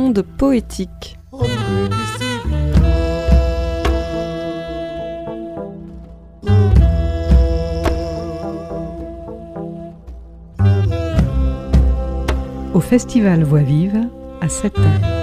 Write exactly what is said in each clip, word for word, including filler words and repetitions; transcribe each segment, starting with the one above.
d'ondes poétiques. Au Festival Voix Vive à sept heures.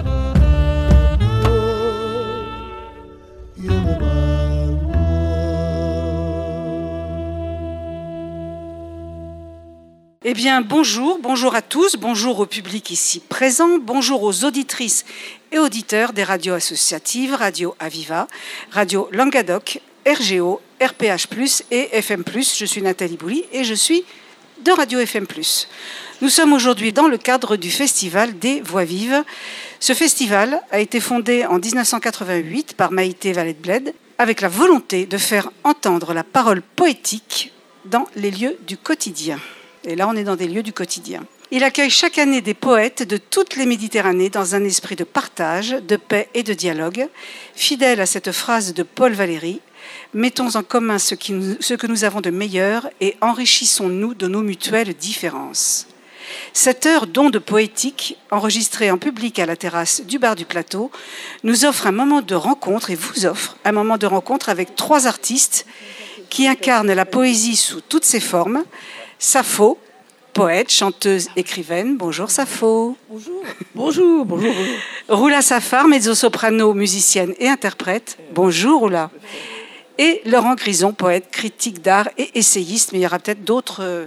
Eh bien, bonjour, bonjour à tous, bonjour au public ici présent, bonjour aux auditrices et auditeurs des radios associatives, Radio Aviva, Radio Languedoc, R G O, R P H plus, et F M plus. Je suis Nathalie Bouli et je suis de Radio F M plus. Nous sommes aujourd'hui dans le cadre du Festival des Voix Vives. Ce festival a été fondé en dix-neuf cent quatre-vingt-huit par Maïté Vallet-Bled avec la volonté de faire entendre la parole poétique dans les lieux du quotidien. Et là, on est dans des lieux du quotidien. Il accueille chaque année des poètes de toutes les Méditerranées dans un esprit de partage, de paix et de dialogue. Fidèle à cette phrase de Paul Valéry, mettons en commun ce, qui nous, ce que nous avons de meilleur et enrichissons-nous de nos mutuelles différences. Cette heure d'onde poétique, enregistrée en public à la terrasse du bar du Plateau, nous offre un moment de rencontre et vous offre un moment de rencontre avec trois artistes qui incarnent la poésie sous toutes ses formes. Sappho, poète, chanteuse, écrivaine. Bonjour Sappho. Bonjour. Bonjour, bonjour, bonjour. Roula Safar, mezzo-soprano, musicienne et interprète. Bonjour Roula. Et Laurent Grison, poète, critique d'art et essayiste, mais il y aura peut-être d'autres,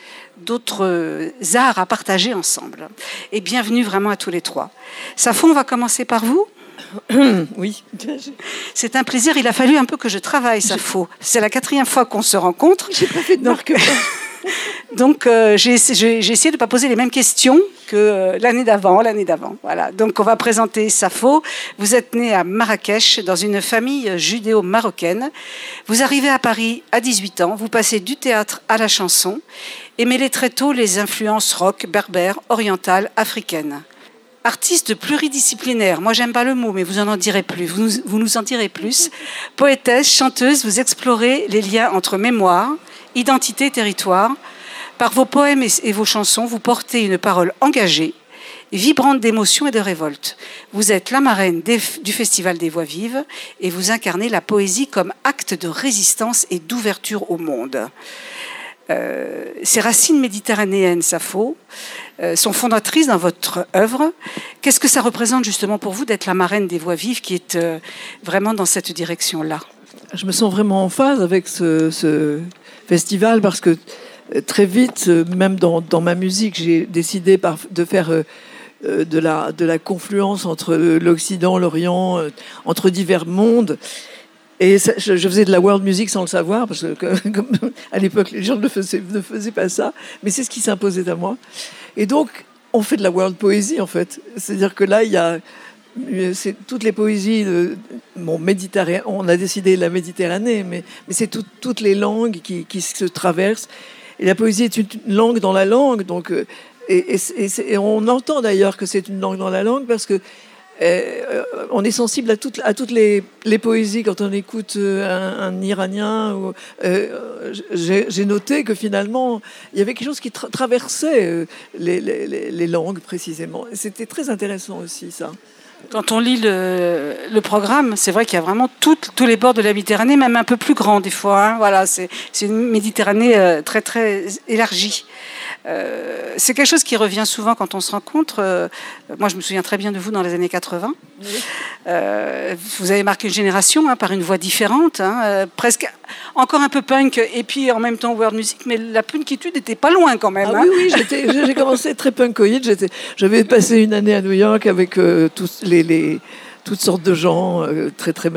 d'autres arts à partager ensemble. Et bienvenue vraiment à tous les trois. Sappho, on va commencer par vous. Oui. C'est un plaisir. Il a fallu un peu que je travaille, Sappho. C'est la quatrième fois qu'on se rencontre. J'ai pas fait de marque. Donc, euh, j'ai, j'ai, j'ai essayé de ne pas poser les mêmes questions que euh, l'année d'avant, l'année d'avant. Voilà. Donc, on va présenter Sappho. Vous êtes né à Marrakech, dans une famille judéo-marocaine. Vous arrivez à Paris à dix-huit ans. Vous passez du théâtre à la chanson et mêlez très tôt les influences rock, berbères, orientales, africaines. Artiste pluridisciplinaire, moi j'aime pas le mot, mais vous en en direz plus, vous nous, vous nous en direz plus. Poétesse, chanteuse, vous explorez les liens entre mémoire, identité, territoire. Par vos poèmes et vos chansons, vous portez une parole engagée, vibrante d'émotion et de révolte. Vous êtes la marraine des, du Festival des Voix Vives et vous incarnez la poésie comme acte de résistance et d'ouverture au monde. Euh, ces racines méditerranéennes, Sappho, euh, sont fondatrices dans votre œuvre. Qu'est-ce que ça représente justement pour vous d'être la marraine des Voix Vives qui est euh, vraiment dans cette direction-là ? Je me sens vraiment en phase avec ce, ce festival parce que très vite, même dans, dans ma musique, j'ai décidé par, de faire euh, de, la, de la confluence entre l'Occident, l'Orient, euh, entre divers mondes. Et ça, je, je faisais de la world music sans le savoir, parce que comme, comme à l'époque, les gens ne faisaient, ne faisaient pas ça. Mais c'est ce qui s'imposait à moi. Et donc, on fait de la world poésie, en fait. C'est-à-dire que là, il y a c'est toutes les poésies de, bon, méditerranéennes. On a décidé la Méditerranée, mais, mais c'est tout, toutes les langues qui, qui se traversent. Et la poésie est une langue dans la langue. Donc, et, et, et, et on entend d'ailleurs que c'est une langue dans la langue parce que Euh, on est sensible à toutes, à toutes les, les poésies quand on écoute un, un Iranien. Ou, euh, j'ai, j'ai noté que finalement, il y avait quelque chose qui tra- traversait les, les, les langues précisément. Et c'était très intéressant aussi, ça. Quand on lit le, le programme, c'est vrai qu'il y a vraiment tout, tous les bords de la Méditerranée, même un peu plus grands des fois. Hein. Voilà, c'est, c'est une Méditerranée euh, très, très élargie. Euh, c'est quelque chose qui revient souvent quand on se rencontre. Euh, moi, je me souviens très bien de vous dans les années quatre-vingts. Oui. Euh, vous avez marqué une génération hein, par une voix différente, hein, euh, presque encore un peu punk et puis en même temps world music, mais la punkitude n'était pas loin quand même. Ah hein. Oui, oui, j'étais, j'ai commencé très punkoïde. J'étais, j'avais passé une année à New York avec euh, tous les, les toutes sortes de gens euh, très très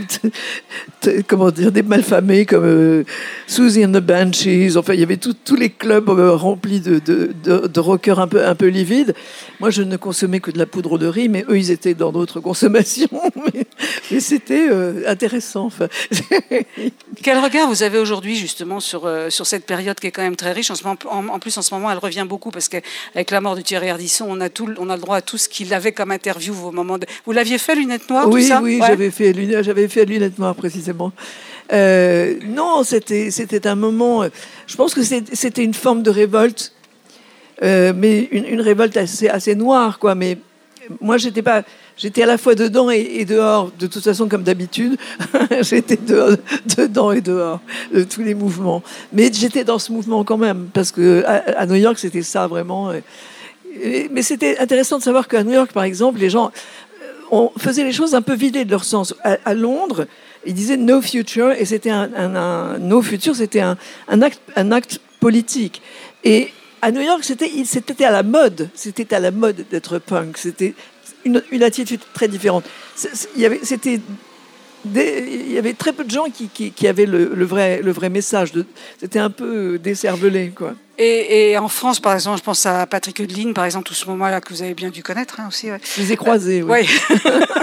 comment dire des malfamés comme euh, Susie and the Banshees. Enfin, il y avait tous les clubs euh, remplis de, de, de, de rockers un peu un peu livides. Moi, je ne consommais que de la poudre de riz, mais eux, ils étaient dans d'autres consommations. mais, mais c'était euh, intéressant. Enfin. Quel regard vous avez aujourd'hui justement sur euh, sur cette période qui est quand même très riche en ce moment. En, en plus, en ce moment, elle revient beaucoup parce qu'avec la mort de Thierry Ardisson, on a tout, on a le droit à tout ce qu'il avait comme interview au moment de. Vous l'aviez fait Lunettes Noires, oui, tout ça oui, ouais. j'avais fait j'avais fait Lunettes Noires précisément. Euh, non, c'était c'était un moment. Je pense que c'était une forme de révolte, euh, mais une, une révolte assez assez noire, quoi. Mais moi, j'étais pas, j'étais à la fois dedans et, et dehors. De toute façon, comme d'habitude, j'étais de, dedans et dehors de tous les mouvements. Mais j'étais dans ce mouvement quand même, parce que à, à New York, c'était ça vraiment. Et, et, mais c'était intéressant de savoir qu'à New York, par exemple, les gens on faisait les choses un peu vidées de leur sens. À, à Londres, ils disaient no future, et c'était un, un, un no future, c'était un, un acte, un acte politique. Et à New York, c'était, c'était à la mode. C'était à la mode d'être punk. C'était une, une attitude très différente. Il y avait, c'était des, il y avait très peu de gens qui, qui, qui avaient le, le, vrai, le vrai message. De, c'était un peu décervelé, quoi. Et, et en France, par exemple, je pense à Patrick Hölderlin, par exemple, tout ce moment-là que vous avez bien dû connaître hein, aussi. Ouais. Je les ai croisés, oui. oui.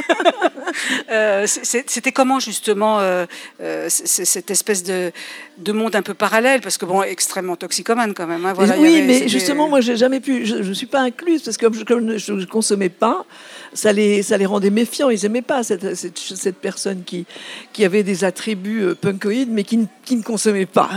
euh, c'était comment, justement, euh, euh, cette espèce de, de monde un peu parallèle, parce que, bon, extrêmement toxicomane, quand même. Hein, voilà, oui, avait, mais justement, moi, j'ai jamais pu... Je ne suis pas incluse, parce que comme je, comme je, je consommais pas, ça les, ça les rendait méfiants. Ils n'aimaient pas cette, cette, cette personne qui, qui avait des attributs euh, punkoïdes, mais qui, qui ne consommait pas.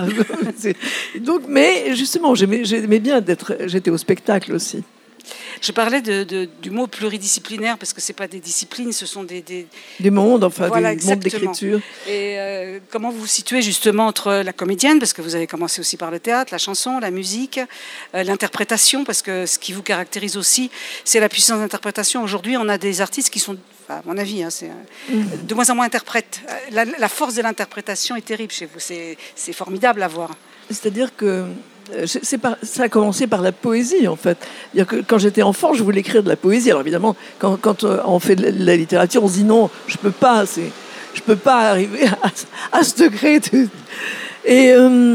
Donc, mais, justement, J'aimais, j'aimais bien d'être... J'étais au spectacle aussi. Je parlais de, de, du mot pluridisciplinaire, parce que ce n'est pas des disciplines, ce sont des... Des, des mondes, enfin, voilà, des mondes d'écriture. Et euh, comment vous vous situez justement entre la comédienne, parce que vous avez commencé aussi par le théâtre, la chanson, la musique, euh, l'interprétation, parce que ce qui vous caractérise aussi, c'est la puissance d'interprétation. Aujourd'hui, on a des artistes qui sont, enfin, à mon avis, hein, c'est, mmh. de moins en moins interprètes. La, la force de l'interprétation est terrible chez vous, c'est, c'est formidable à voir. C'est-à-dire que c'est pas, ça a commencé par la poésie, en fait. C'est-à-dire que quand j'étais enfant, je voulais écrire de la poésie. Alors évidemment, quand, quand on fait de la littérature, on se dit non, je peux pas, c'est, je peux pas arriver à, à ce degré. De... Et euh,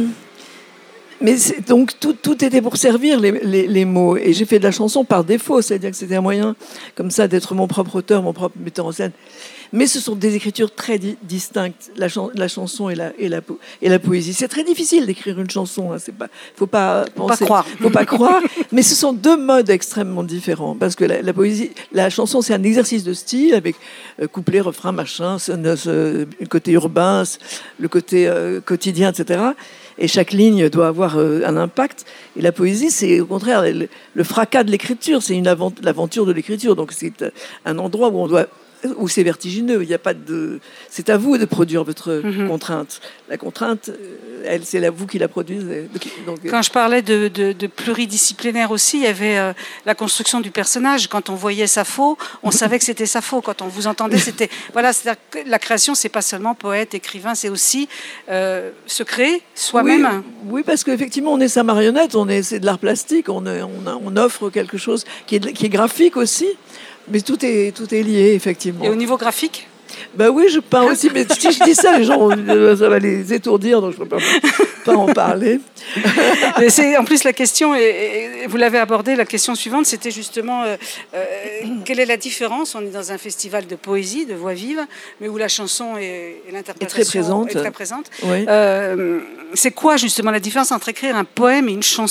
mais c'est, donc tout, tout était pour servir les, les, les mots. Et j'ai fait de la chanson par défaut, c'est-à-dire que c'était un moyen comme ça d'être mon propre auteur, mon propre metteur en scène. Mais ce sont des écritures très di- distinctes, la, chan- la chanson et la, et, la po- et la poésie. C'est très difficile d'écrire une chanson. Hein. Il ne faut pas penser, pas croire. faut pas croire. Mais ce sont deux modes extrêmement différents. Parce que la, la poésie, la chanson, c'est un exercice de style avec euh, couplet, refrain, machin, ce, ce, le côté urbain, le côté euh, quotidien, et cetera. Et chaque ligne doit avoir euh, un impact. Et la poésie, c'est au contraire le, le fracas de l'écriture. C'est une avant- l'aventure de l'écriture. Donc c'est un endroit où on doit... où c'est vertigineux, il y a pas de... C'est à vous de produire votre mm-hmm. contrainte. La contrainte, elle, c'est à vous qui la produisez. Donc, Quand je parlais de, de, de pluridisciplinaire aussi, il y avait euh, la construction du personnage. Quand on voyait Sappho, on savait que c'était Sappho. Quand on vous entendait, c'était... Voilà, c'est-à-dire que la création, c'est pas seulement poète, écrivain, c'est aussi euh, se créer soi-même. Oui, oui, parce qu'effectivement, on est sa marionnette, on est, c'est de l'art plastique, on, est, on, a, on offre quelque chose qui est, qui est graphique aussi. Mais tout est, tout est lié, effectivement. Et au niveau graphique ? Ben oui, je peins aussi, mais si je dis ça, les gens, ça va les étourdir, donc je ne peux pas, pas en parler. Mais c'est, en plus, la question, et, et vous l'avez abordée, la question suivante, c'était justement euh, euh, quelle est la différence ? On est dans un festival de poésie, de voix vive, mais où la chanson et, et l'interprétation est très présente. Est très présente. Oui. Euh, c'est quoi, justement, la différence entre écrire un poème et une chanson ?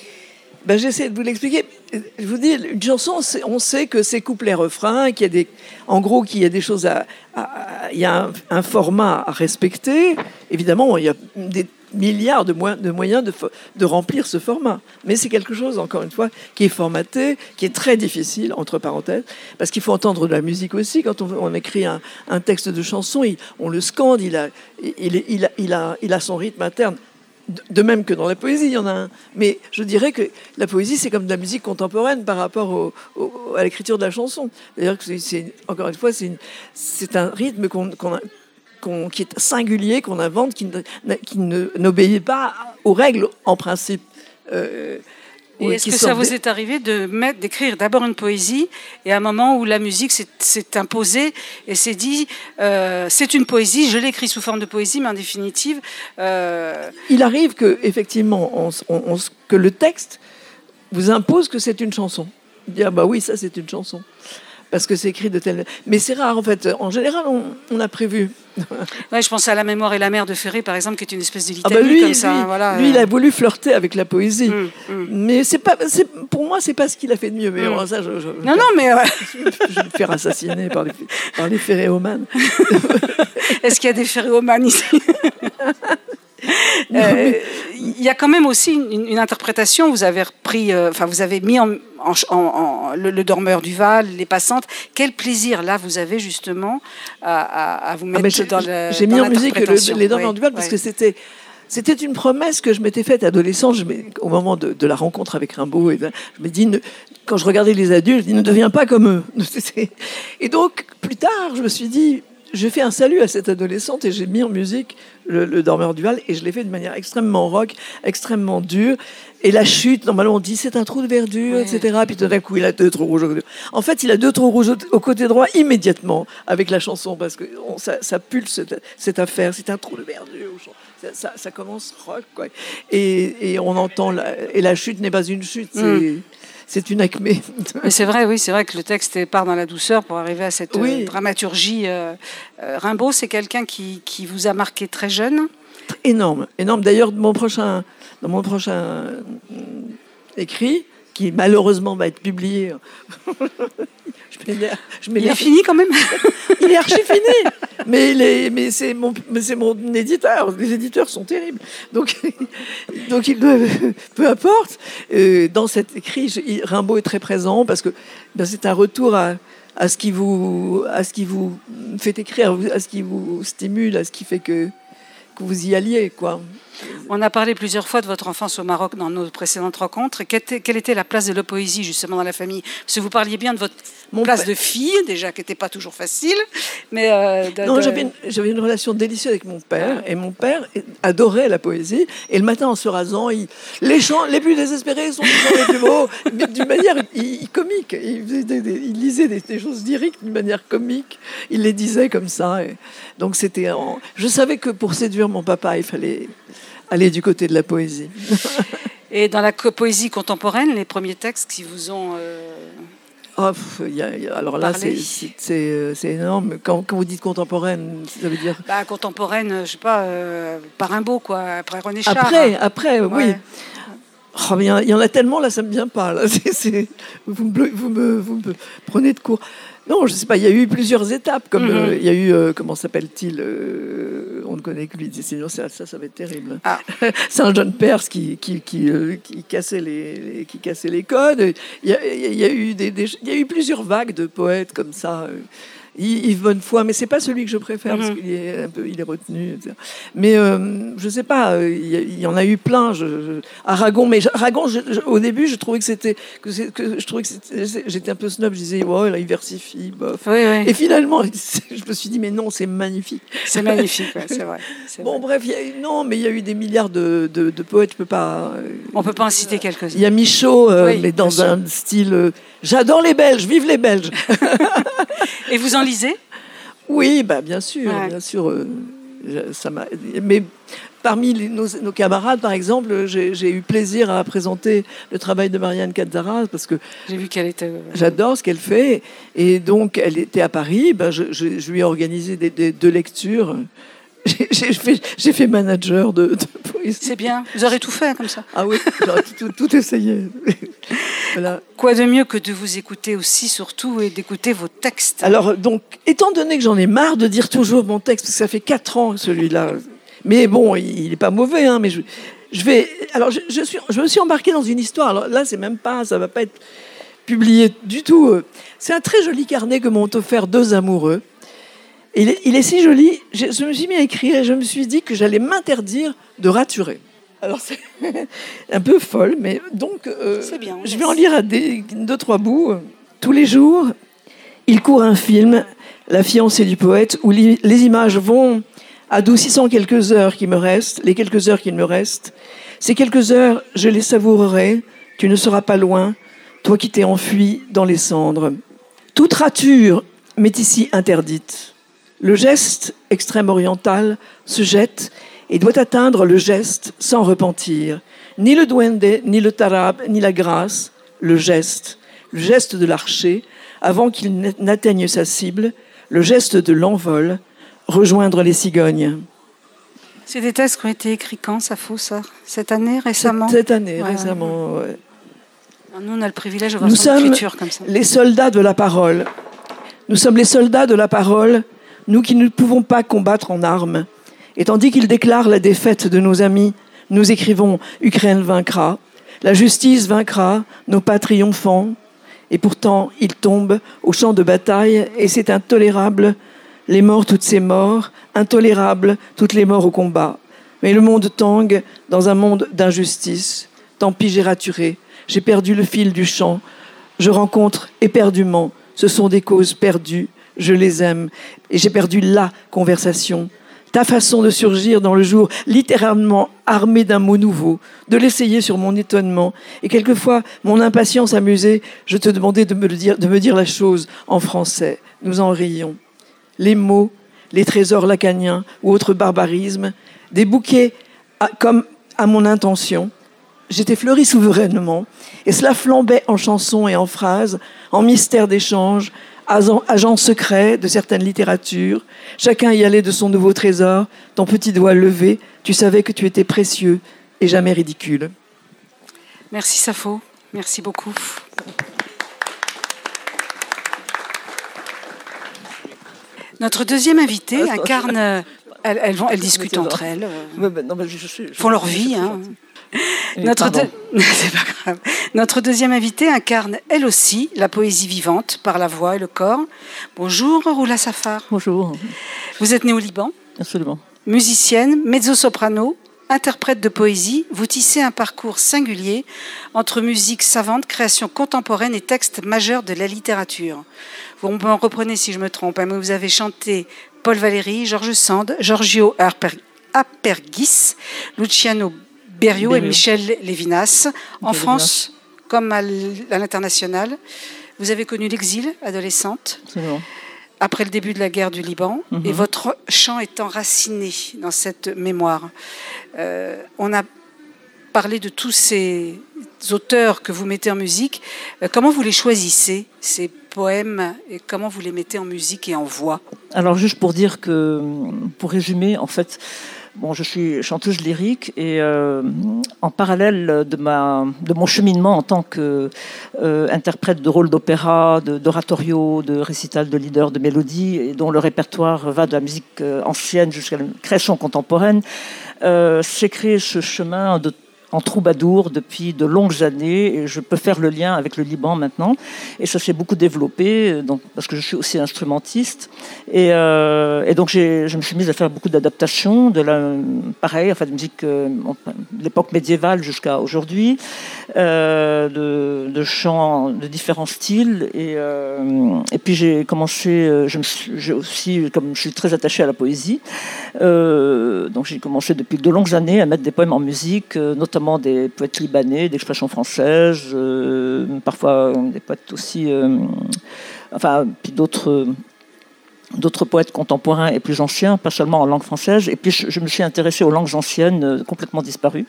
Ben, j'essaie de vous l'expliquer. Je vous dis, une chanson, on sait que c'est couplet-refrain, qu'il y a des, en gros, qu'il y a des choses à, à, à il y a un, un format à respecter. Évidemment, il y a des milliards de, mo- de moyens de, de remplir ce format. Mais c'est quelque chose, encore une fois, qui est formaté, qui est très difficile, entre parenthèses, parce qu'il faut entendre de la musique aussi. Quand on, on écrit un, un texte de chanson, il, on le scande, il a, il, il, il, a, il, a, il a son rythme interne. De même que dans la poésie, il y en a un. Mais je dirais que la poésie, c'est comme de la musique contemporaine par rapport au, au, à l'écriture de la chanson. C'est-à-dire que c'est, c'est, encore une fois, c'est, une, c'est un rythme qu'on, qu'on, qu'on, qui est singulier, qu'on invente, qui, ne, qui ne, n'obéit pas aux règles en principe. Euh, Et est-ce que ça vous est arrivé de mettre, d'écrire d'abord une poésie et à un moment où la musique s'est, s'est imposée et s'est dit euh, c'est une poésie, je l'écris sous forme de poésie, mais en définitive... Euh... Il arrive que, effectivement, on, on, on, que le texte vous impose que c'est une chanson. Dire bah oui, ça c'est une chanson. Parce que c'est écrit de telle... Mais c'est rare, en fait. En général, on, on a prévu. Ouais, je pense à La mémoire et la mer de Ferré, par exemple, qui est une espèce de litanie ah bah lui, comme ça. Lui, hein, voilà. lui, il a voulu flirter avec la poésie. Mmh, mmh. Mais c'est pas, c'est, pour moi, c'est pas ce qu'il a fait de mieux. Mais mmh. bon, ça, je, je, non, non, mais... Ouais. Je, je vais me faire assassiner par les, par les ferréomanes. Est-ce qu'il y a des ferréomanes ici ? Euh, il y a quand même aussi une, une interprétation. Vous avez repris, euh, enfin, vous avez mis en, en, en, en le, le dormeur du Val, les passantes. Quel plaisir là vous avez justement à, à, à vous mettre ah dans le. J'ai dans mis en musique le, les dormeurs oui, du Val parce oui. que c'était. C'était une promesse que je m'étais faite adolescente, je au moment de, de la rencontre avec Rimbaud. Et je me dis, ne, quand je regardais les adultes, je dis, ne deviens pas comme eux. Et donc, plus tard, je me suis dit, j'ai fait un salut à cette adolescente et j'ai mis en musique le, le Dormeur du Val et je l'ai fait de manière extrêmement rock, extrêmement dure. Et la chute, normalement, on dit c'est un trou de verdure, ouais. et cetera. Puis tout d'un coup, il a deux trous rouges. En fait, il a deux trous rouges au, au côté droit immédiatement avec la chanson parce que on, ça, ça pulse cette, cette affaire. C'est un trou de verdure. Ça, ça, ça commence rock, quoi. Et, et on entend la, et la chute n'est pas une chute, c'est, mm. c'est une acmé. Mais c'est vrai, oui, c'est vrai que le texte part dans la douceur pour arriver à cette oui. euh, dramaturgie. Euh, euh, Rimbaud, c'est quelqu'un qui, qui vous a marqué très jeune. Énorme, énorme. D'ailleurs, mon prochain, dans mon prochain euh, écrit, qui malheureusement va être publié. je je il est fini quand même. Il est archi fini. Mais, il est, mais, c'est mon, mais c'est mon éditeur. Les éditeurs sont terribles. Donc, donc il doit, peu importe. Euh, dans cet écrit, je, Rimbaud est très présent parce que ben, c'est un retour à, à, ce qui vous, à ce qui vous fait écrire, à ce qui vous stimule, à ce qui fait que, que vous y alliez, quoi. On a parlé plusieurs fois de votre enfance au Maroc dans nos précédentes rencontres. Quelle était, quelle était la place de la poésie justement dans la famille? Parce que vous parliez bien de votre Mon place père. de fille, déjà qui n'était pas toujours facile. Mais euh, de, non, de... J'avais, une, j'avais une relation délicieuse avec mon père. Et mon père adorait la poésie. Et le matin, en se rasant, il, les chants les plus désespérés sont les chants les plus beaux. Mais d'une manière il, il, comique. Il, faisait des, des, il lisait des, des choses lyriques d'une manière comique. Il les disait comme ça. Et donc c'était... En... Je savais que pour séduire mon papa, il fallait... aller du côté de la poésie. Et dans la poésie contemporaine, les premiers textes qui vous ont... Euh, oh, pff, y a, y a, alors là, c'est, c'est, c'est, c'est énorme. Quand, quand vous dites contemporaine, ça veut dire... Bah, contemporaine, je ne sais pas, euh, par Rimbaud, quoi, après René Char. Après, hein. après, oui. Ouais. Oh, il y, y en a tellement, là, ça ne me vient pas. Là. C'est, c'est, vous, me, vous, me, vous me prenez de court. Non, je ne sais pas, il y a eu plusieurs étapes. Comme, mm-hmm. euh, il y a eu, euh, comment s'appelle-t-il euh, on ne connaît que lui. Sinon, ça, ça, ça va être terrible. Ah. C'est un jeune Perse qui, qui, qui, euh, qui, cassait les, les, qui cassait les codes. Il y a, il y a eu des, des, il y a eu plusieurs vagues de poètes comme ça. Euh, Yves Bonnefoy, mais c'est pas celui que je préfère mm-hmm. parce qu'il est un peu, il est retenu. Et cetera. Mais euh, je sais pas, il y, il y en a eu plein. Je, je, Aragon, mais Aragon, je, je, au début, je trouvais que c'était, que, c'est, que je trouvais que c'était, j'étais un peu snob. Je disais, ouais, là, il versifie, bof. Oui, oui. Et finalement, je me suis dit, mais non, c'est magnifique. C'est magnifique, ouais, c'est vrai. C'est bon, vrai. bref, y a, non, mais il y a eu des milliards de, de, de poètes. Je peux pas. Euh, On peut pas en citer quelques-uns. Il y a Michaud, euh, oui, mais dans un sûr. style. Euh, j'adore les Belges, vive les Belges. Et vous en lisez? Oui, bah, bien sûr, ouais. bien sûr. Euh, ça m'a... Mais parmi les, nos, nos camarades, par exemple, j'ai, j'ai eu plaisir à présenter le travail de Marianne Cazzaras parce que j'ai vu qu'elle était. J'adore ce qu'elle fait, et donc elle était à Paris. Ben, je, je, je lui ai organisé des, des, deux lectures. J'ai, j'ai, fait, j'ai fait manager de, de poésie. C'est bien. Vous aurez tout fait comme ça. Ah oui, j'aurais tout, tout, tout essayé. Voilà. Quoi de mieux que de vous écouter aussi, surtout, et d'écouter vos textes. Alors, donc, étant donné que j'en ai marre de dire toujours mon texte, parce que ça fait quatre ans, celui-là, mais bon, il n'est pas mauvais, hein, mais je, je vais... Alors, je, je, suis, je me suis embarquée dans une histoire. Alors là, c'est même pas... Ça ne va pas être publié du tout. C'est un très joli carnet que m'ont offert deux amoureux. Il est, il est si joli, je, je me suis mis à écrire et je me suis dit que j'allais m'interdire de raturer. Alors c'est un peu folle, mais donc euh, c'est bien, je vais en lire à des, deux, trois bouts. Tous les jours, il court un film, La fiancée du poète, où li, les images vont adoucissant quelques heures qui me restent, les quelques heures qu'il me restent. Ces quelques heures, je les savourerai, tu ne seras pas loin, toi qui t'es enfui dans les cendres. Toute rature m'est ici interdite. Le geste extrême-oriental se jette et doit atteindre le geste sans repentir. Ni le duende, ni le tarab, ni la grâce, le geste. Le geste de l'archer, avant qu'il n'atteigne sa cible, le geste de l'envol, rejoindre les cigognes. C'est des textes qui ont été écrits quand, ça faut ça? Cette année, récemment? Cette, cette année, ouais, récemment, ouais. Nous, on a le privilège de voir Nous son sommes écriture comme ça. Les soldats de la parole. Nous sommes les soldats de la parole, nous qui ne pouvons pas combattre en armes. Et tandis qu'il déclare la défaite de nos amis, nous écrivons « Ukraine vaincra », la justice vaincra, nos pas triomphants. Et pourtant, il tombe au champ de bataille et c'est intolérable. Les morts, toutes ces morts, intolérable, toutes les morts au combat. Mais le monde tangue dans un monde d'injustice. Tant pis, j'ai raturé, j'ai perdu le fil du chant. Je rencontre éperdument, ce sont des causes perdues, je les aime. Et j'ai perdu la conversation. Ta façon de surgir dans le jour, littéralement armée d'un mot nouveau, de l'essayer sur mon étonnement. Et quelquefois, mon impatience amusée, je te demandais de me, le dire, de me dire la chose en français. Nous en rions. Les mots, les trésors lacaniens ou autres barbarismes, des bouquets à, comme à mon intention. J'étais fleurie souverainement, et cela flambait en chansons et en phrases, en mystères d'échange, agent secret de certaines littératures. Chacun y allait de son nouveau trésor, ton petit doigt levé, tu savais que tu étais précieux et jamais ridicule. Merci Sappho, merci beaucoup. Notre deuxième invitée ah, incarne... Elles, elles, vont, elles discutent entre elles, euh, ouais, non, mais je, je, je, font leur vie. Hein. Notre, de... C'est pas grave. Notre deuxième invitée incarne, elle aussi, la poésie vivante par la voix et le corps. Bonjour, Roula Safar. Bonjour. Vous êtes née au Liban. Absolument. Musicienne, mezzo-soprano, interprète de poésie, vous tissez un parcours singulier entre musique savante, création contemporaine et textes majeurs de la littérature. Vous me reprenez si je me trompe, hein, mais vous avez chanté Paul Valéry, Georges Sand, Giorgio Aperghis, Luciano Berio et Michel Lévinas. En France, comme à l'international, vous avez connu l'exil adolescente, Absolument. Après le début de la guerre du Liban, mm-hmm. et votre chant est enraciné dans cette mémoire. Euh, on a parlé de tous ces auteurs que vous mettez en musique. Euh, comment vous les choisissez, ces poèmes, et comment vous les mettez en musique et en voix? Alors, juste pour dire que, pour résumer, en fait, bon, je suis chanteuse lyrique et euh, en parallèle de, ma, de mon cheminement en tant qu'interprète euh, de rôle d'opéra, de, d'oratorio, de récital, de leader, de mélodie, et dont le répertoire va de la musique ancienne jusqu'à la création contemporaine, euh, s'est créé ce chemin de en troubadour depuis de longues années et je peux faire le lien avec le Liban maintenant et ça s'est beaucoup développé donc, parce que je suis aussi instrumentiste et, euh, et donc j'ai, je me suis mise à faire beaucoup d'adaptations de la, pareil, enfin de musique euh, de l'époque médiévale jusqu'à aujourd'hui, euh, de, de chants de différents styles et, euh, et puis j'ai commencé, je me suis, j'ai aussi, comme je suis très attachée à la poésie, euh, donc j'ai commencé depuis de longues années à mettre des poèmes en musique, notamment des poètes libanais, d'expression française, euh, parfois des poètes aussi, euh, enfin, puis d'autres, d'autres poètes contemporains et plus anciens, pas seulement en langue française. Et puis je, je me suis intéressée aux langues anciennes euh, complètement disparues.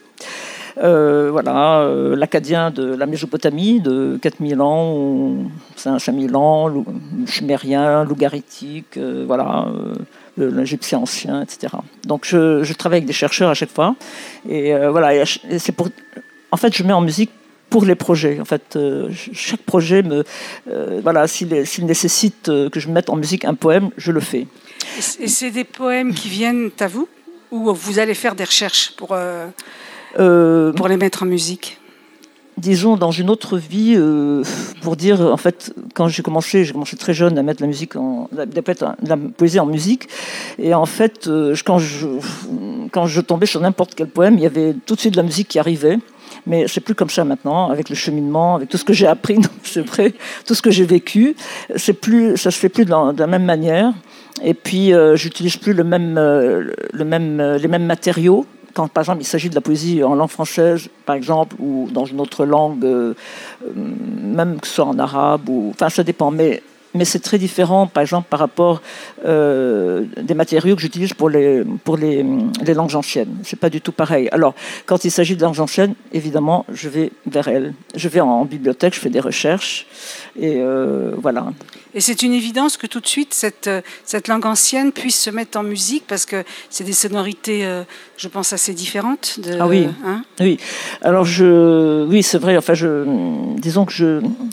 Euh, voilà, euh, l'acadien de la Mésopotamie de quatre mille ans, ou cinq mille ans, le chumérien, l'ougaritique, euh, voilà. Euh, l'Égyptien ancien, et cetera. Donc je, je travaille avec des chercheurs à chaque fois, et euh, voilà. Et c'est pour, en fait, je mets en musique pour les projets. En fait, euh, chaque projet me, euh, voilà, s'il, s'il nécessite que je mette en musique un poème, je le fais. Et c'est des poèmes qui viennent à vous, ou vous allez faire des recherches pour euh, euh, pour les mettre en musique? Disons, dans une autre vie, euh, pour dire, en fait, quand j'ai commencé, j'ai commencé très jeune à mettre la musique, en, la, la poésie en musique, et en fait, euh, quand, je, quand je tombais sur n'importe quel poème, il y avait tout de suite de la musique qui arrivait, mais c'est plus comme ça maintenant, avec le cheminement, avec tout ce que j'ai appris, c'est vrai, tout ce que j'ai vécu, c'est plus, ça se fait plus de la, de la même manière, et puis euh, j'utilise plus le même, euh, le même, euh, les mêmes matériaux. Quand, par exemple, il s'agit de la poésie en langue française, par exemple, ou dans une autre langue, euh, même que ce soit en arabe, ou, enfin, ça dépend. Mais, mais c'est très différent, par exemple, par rapport euh, des matériaux que j'utilise pour les, pour les, les langues anciennes. C'est pas du tout pareil. Alors, quand il s'agit de langues anciennes, évidemment, je vais vers elles. Je vais en, en bibliothèque, je fais des recherches, et euh, voilà. Et c'est une évidence que tout de suite, cette, cette langue ancienne puisse se mettre en musique, parce que c'est des sonorités, euh, je pense, assez différentes. De, ah oui, hein oui. Alors, je, oui, c'est vrai. Enfin, je, disons que je,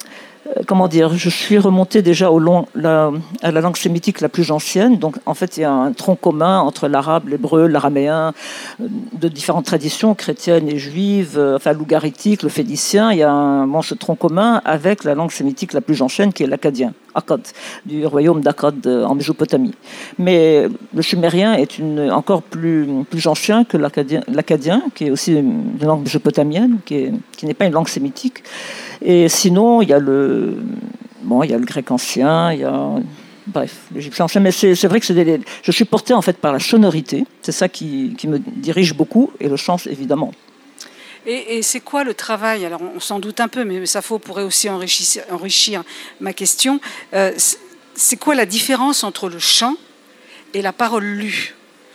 comment dire, je suis remontée déjà au long, la, à la langue sémitique la plus ancienne. Donc, en fait, il y a un tronc commun entre l'arabe, l'hébreu, l'araméen, de différentes traditions chrétiennes et juives, enfin, l'ougaritique, le phénicien. Il y a un, bon, ce tronc commun avec la langue sémitique la plus ancienne, qui est l'akkadien, Akkad, du royaume d'Akkad en Mésopotamie. Mais le sumérien est une, encore plus, plus ancien que l'akkadien, l'akkadien, qui est aussi une langue mésopotamienne, qui, est, qui n'est pas une langue sémitique. Et sinon, il y a le, bon, il y a le grec ancien, il y a, bref, l'égyptien ancien. Mais c'est, c'est vrai que c'est des, je suis portée en fait par la sonorité. C'est ça qui, qui me dirige beaucoup, et le sens évidemment. Et, et c'est quoi le travail? Alors, on s'en doute un peu, mais Safo pourrait aussi enrichir, enrichir ma question. Euh, c'est quoi la différence entre le chant et la parole lue?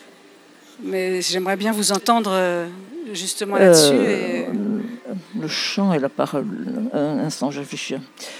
Mais j'aimerais bien vous entendre justement là-dessus. Euh, et... Le chant et la parole. Un instant, je réfléchis.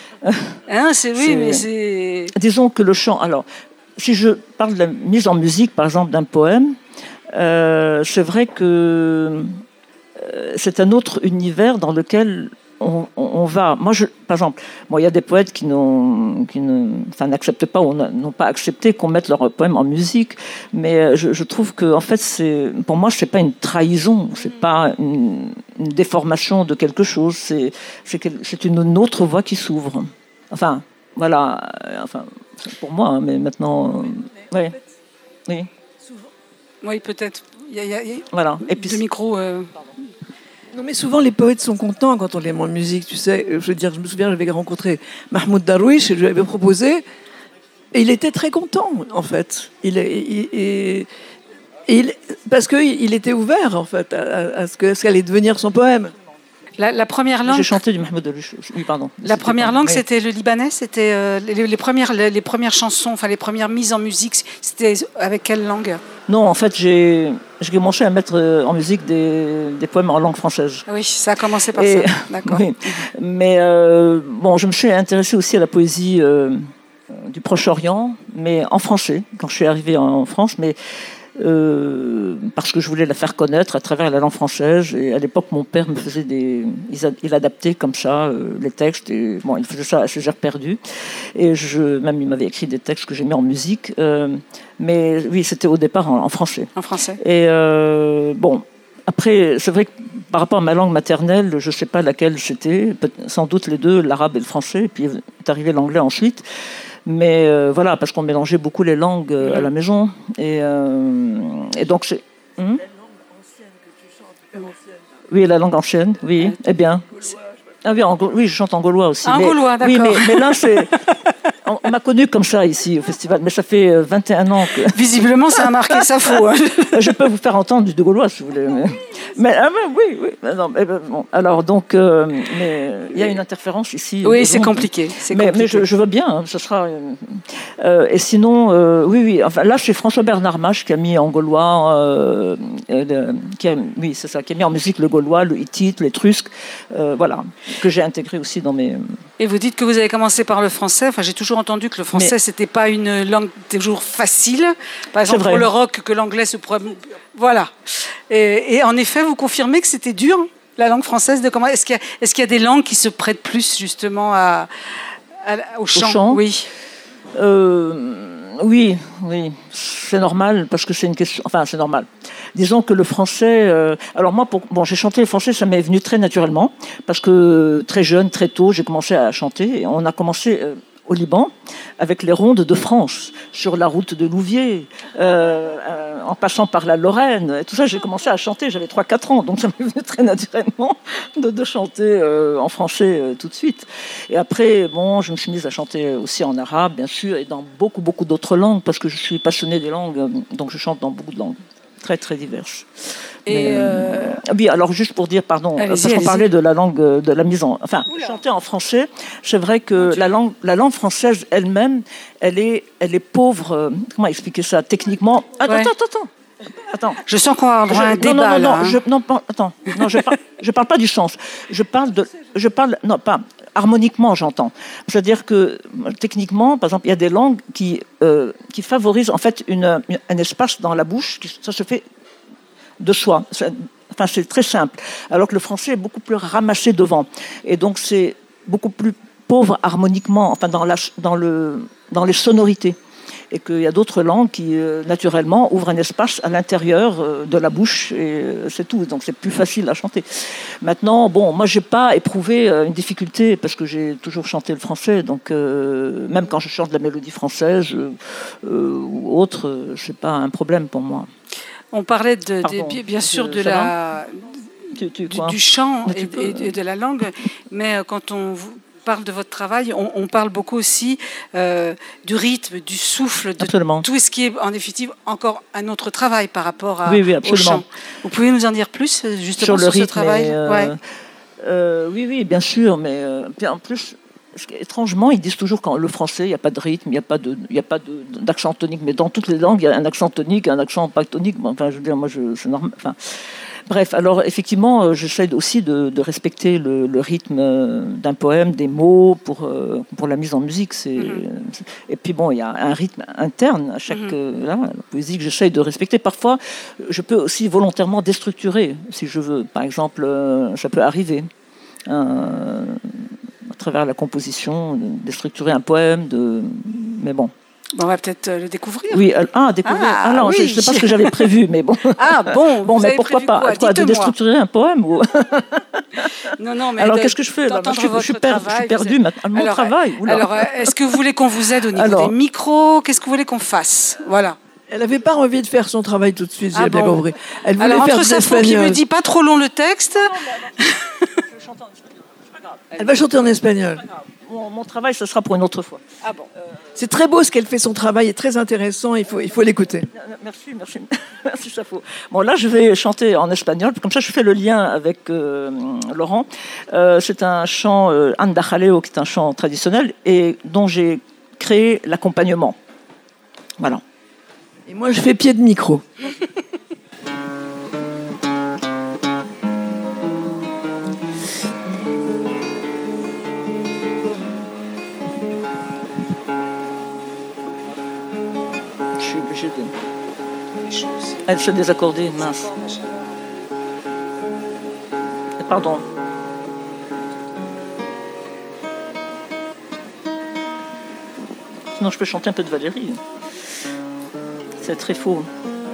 Hein, c'est oui, c'est... mais c'est. Disons que le chant. Alors, si je parle de la mise en musique, par exemple, d'un poème, euh, c'est vrai que c'est un autre univers dans lequel on, on, on va. Moi, je, par exemple, bon, il y a des poètes qui, n'ont, qui ne, enfin, n'acceptent pas ou n'ont pas accepté qu'on mette leurs poèmes en musique, mais je, je trouve que, en fait, c'est, pour moi, c'est pas une trahison, c'est pas une, une déformation de quelque chose, c'est, c'est, c'est une, une autre voie qui s'ouvre. Enfin, voilà, enfin, pour moi, hein, mais maintenant, euh, oui, oui. Oui, peut-être. Il y a, il y a, il y a voilà. Et puis, deux micros. Euh... Non, mais souvent, les poètes sont contents quand on les met en musique, tu sais. Je veux dire, je me souviens, j'avais rencontré Mahmoud Darwish et je lui avais proposé, et il était très content, en fait. Il, il, il, il, parce qu'il était ouvert, en fait, à, à ce que ce qu'allait devenir son poème. La, la première langue. J'ai chanté du Mahmoud Darwish. Oui, pardon. La c'était première pas, langue, oui. C'était le libanais. C'était euh, les, les premières, les, les premières chansons, enfin les premières mises en musique. C'était avec quelle langue? Non, en fait, j'ai, j'ai commencé à mettre en musique des, des poèmes en langue française. Oui, ça a commencé par Et, ça. D'accord. Oui. Mais euh, bon, je me suis intéressée aussi à la poésie euh, du Proche-Orient, mais en français quand je suis arrivée en France, mais Euh, parce que je voulais la faire connaître à travers la langue française. Et à l'époque, mon père me faisait des, il adaptait comme ça euh, les textes. Et bon, il faisait ça à ses heures perdues. Et je, même il m'avait écrit des textes que j'ai mis en musique. Euh, mais oui, c'était au départ en, en français. En français. Et euh, bon, après, c'est vrai que par rapport à ma langue maternelle, je ne sais pas laquelle c'était. Sans doute les deux, l'arabe et le français. Et puis est arrivé l'anglais ensuite. Mais euh, voilà, parce qu'on mélangeait beaucoup les langues euh, à la maison. Et, euh, et donc, c'est. Hmm? La langue ancienne que tu chantes, ancienne. Oui, la langue ancienne, oui. Eh bien. Ah oui, en, oui, je chante en gaulois aussi. En mais, gaulois, d'accord. Oui, mais, mais là, c'est. On, on m'a connue comme ça ici au festival, mais ça fait vingt et un ans que. Visiblement, ça a marqué Safo. Hein. Je peux vous faire entendre du de gaulois si vous voulez. Mais, mais, ah, mais oui, oui. Mais non, mais, bon, alors, donc, euh, mais il y a une interférence ici. Oui, c'est compliqué. C'est mais, compliqué. mais je, je veux bien, hein, ce sera. Euh, et sinon, euh, oui, oui. Enfin, là, c'est François Bernard Mache qui a mis en gaulois, euh, le, qui a, oui, c'est ça, qui a mis en musique le gaulois, le hittite, l'étrusque, euh, voilà, que j'ai intégré aussi dans mes. Et vous dites que vous avez commencé par le français. Enfin, j'ai toujours entendu que le français, mais... c'était pas une langue toujours facile. Par exemple, pour le rock, que l'anglais se pourrait. Voilà. Et, et en effet, vous confirmez que c'était dur, la langue française. De comment est-ce qu'il y a, est-ce qu'il y a des langues qui se prêtent plus justement à, à, au chant, au chant Oui. Euh, oui, oui, c'est normal parce que c'est une question. Enfin, c'est normal. Disons que le français. Euh, alors moi, pour, bon, j'ai chanté le français, ça m'est venu très naturellement parce que très jeune, très tôt, j'ai commencé à chanter. Et on a commencé. Euh, au Liban, avec les rondes de France, sur la route de Louviers, euh, euh, en passant par la Lorraine. Et tout ça, j'ai commencé à chanter, j'avais trois quatre ans, donc ça m'est venu très naturellement de, de chanter euh, en français euh, tout de suite. Et après, bon, je me suis mise à chanter aussi en arabe, bien sûr, et dans beaucoup, beaucoup d'autres langues, parce que je suis passionnée des langues, donc je chante dans beaucoup de langues, très, très diverses. Et Mais, euh... Oui, alors juste pour dire, pardon, allez-y, parce qu'on allez-y. parlait de la langue, de la mise en... Enfin, Oula. Chanter en français, c'est vrai que la langue, la langue française elle-même, elle est, elle est pauvre, euh, comment expliquer ça, techniquement... Attends, ouais. attends, attends, attends. Je sens qu'on va avoir un je, débat, non, non, non, là. Non, hein. je, non, pas, attends, non, je parle, je parle pas du sens. Je parle de... Je parle... Non, pas... Harmoniquement, j'entends. C'est-à-dire que, techniquement, par exemple, il y a des langues qui, euh, qui favorisent, en fait, une, une, un espace dans la bouche, qui, ça se fait de soi. Enfin, c'est très simple. Alors que le français est beaucoup plus ramassé devant. Et donc, c'est beaucoup plus pauvre harmoniquement, enfin dans, la, dans, le, dans les sonorités. Et qu'il y a d'autres langues qui, euh, naturellement, ouvrent un espace à l'intérieur euh, de la bouche, et euh, c'est tout. Donc, c'est plus facile à chanter. Maintenant, bon, moi, je n'ai pas éprouvé euh, une difficulté, parce que j'ai toujours chanté le français. Donc, euh, même quand je chante de la mélodie française euh, euh, ou autre, euh, ce n'est pas un problème pour moi. On parlait, de, Pardon, de, bien sûr, je, de la, tu, tu, du, du chant et, peux, et, et de la langue, mais quand on parle de votre travail, on, on parle beaucoup aussi euh, du rythme, du souffle, de absolument. Tout ce qui est en définitive encore un autre travail par rapport à, oui, oui, au chant. Vous pouvez nous en dire plus justement sur, sur, le sur rythme ce travail et, euh, ouais. euh, Oui, oui, bien sûr, mais euh, en plus, étrangement, ils disent toujours qu'en le français, il n'y a pas de rythme, il n'y a pas de, il n'y a pas de, d'accent tonique, mais dans toutes les langues, il y a un accent tonique, un accent pas tonique. Enfin, je veux dire, moi, je, c'est normal. Enfin, bref, alors effectivement, euh, j'essaie aussi de, de respecter le, le rythme euh, d'un poème, des mots pour, euh, pour la mise en musique. C'est, mm-hmm. Et puis bon, il y a un rythme interne à chaque mm-hmm. euh, là, la poésie que j'essaie de respecter. Parfois, je peux aussi volontairement déstructurer, si je veux. Par exemple, euh, ça peut arriver. Euh, à travers la composition, déstructurer un poème, de... mais bon. Bon, on va peut-être le découvrir. Oui, ah, découvrir. Ah, ah non, oui. je ne sais pas ce que j'avais prévu, mais bon. Ah bon, bon, vous mais avez pourquoi pas quoi, quoi, de déstructurer un poème ou... Non, non, mais alors de, qu'est-ce que je fais là, je, suis, je, suis per, je suis perdu maintenant. Mon alors, travail. Oula. Alors, est-ce que vous voulez qu'on vous aide au niveau alors, des micros? Qu'est-ce que vous voulez qu'on fasse? Voilà. Elle n'avait pas envie de faire son travail tout de suite, j'ai ah bien bon. compris. Elle voulait alors, faire entre Safo qui me dit pas trop long le texte. Elle va chanter en espagnol. Mon, mon travail, ce sera pour une autre fois. Ah bon. Euh, c'est très beau ce qu'elle fait, son travail est très intéressant, il faut, il faut l'écouter. Merci, merci, merci Safo. Bon, là, je vais chanter en espagnol, comme ça je fais le lien avec euh, Laurent. Euh, c'est un chant euh, Andajaleo, qui est un chant traditionnel, et dont j'ai créé l'accompagnement. Voilà. Et moi, je fais pied de micro. Elle se désaccordée, mince. Pardon. Sinon, je peux chanter un peu de Valérie. C'est très faux.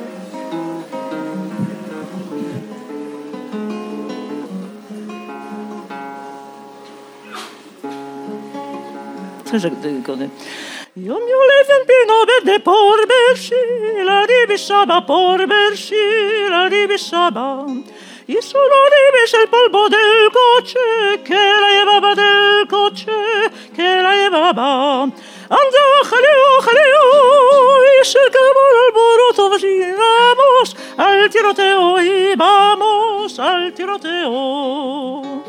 Très désaccordée. Io mi volevo un pino verde por versi, la divisaba por versi, la divisaba. Y solo divisa el polvo del coche, que la llevaba del coche, que la llevaba. Anda, jaleo, jaleo, y se acabó el alboroto, vamos al tiroteo y vamos al tiroteo.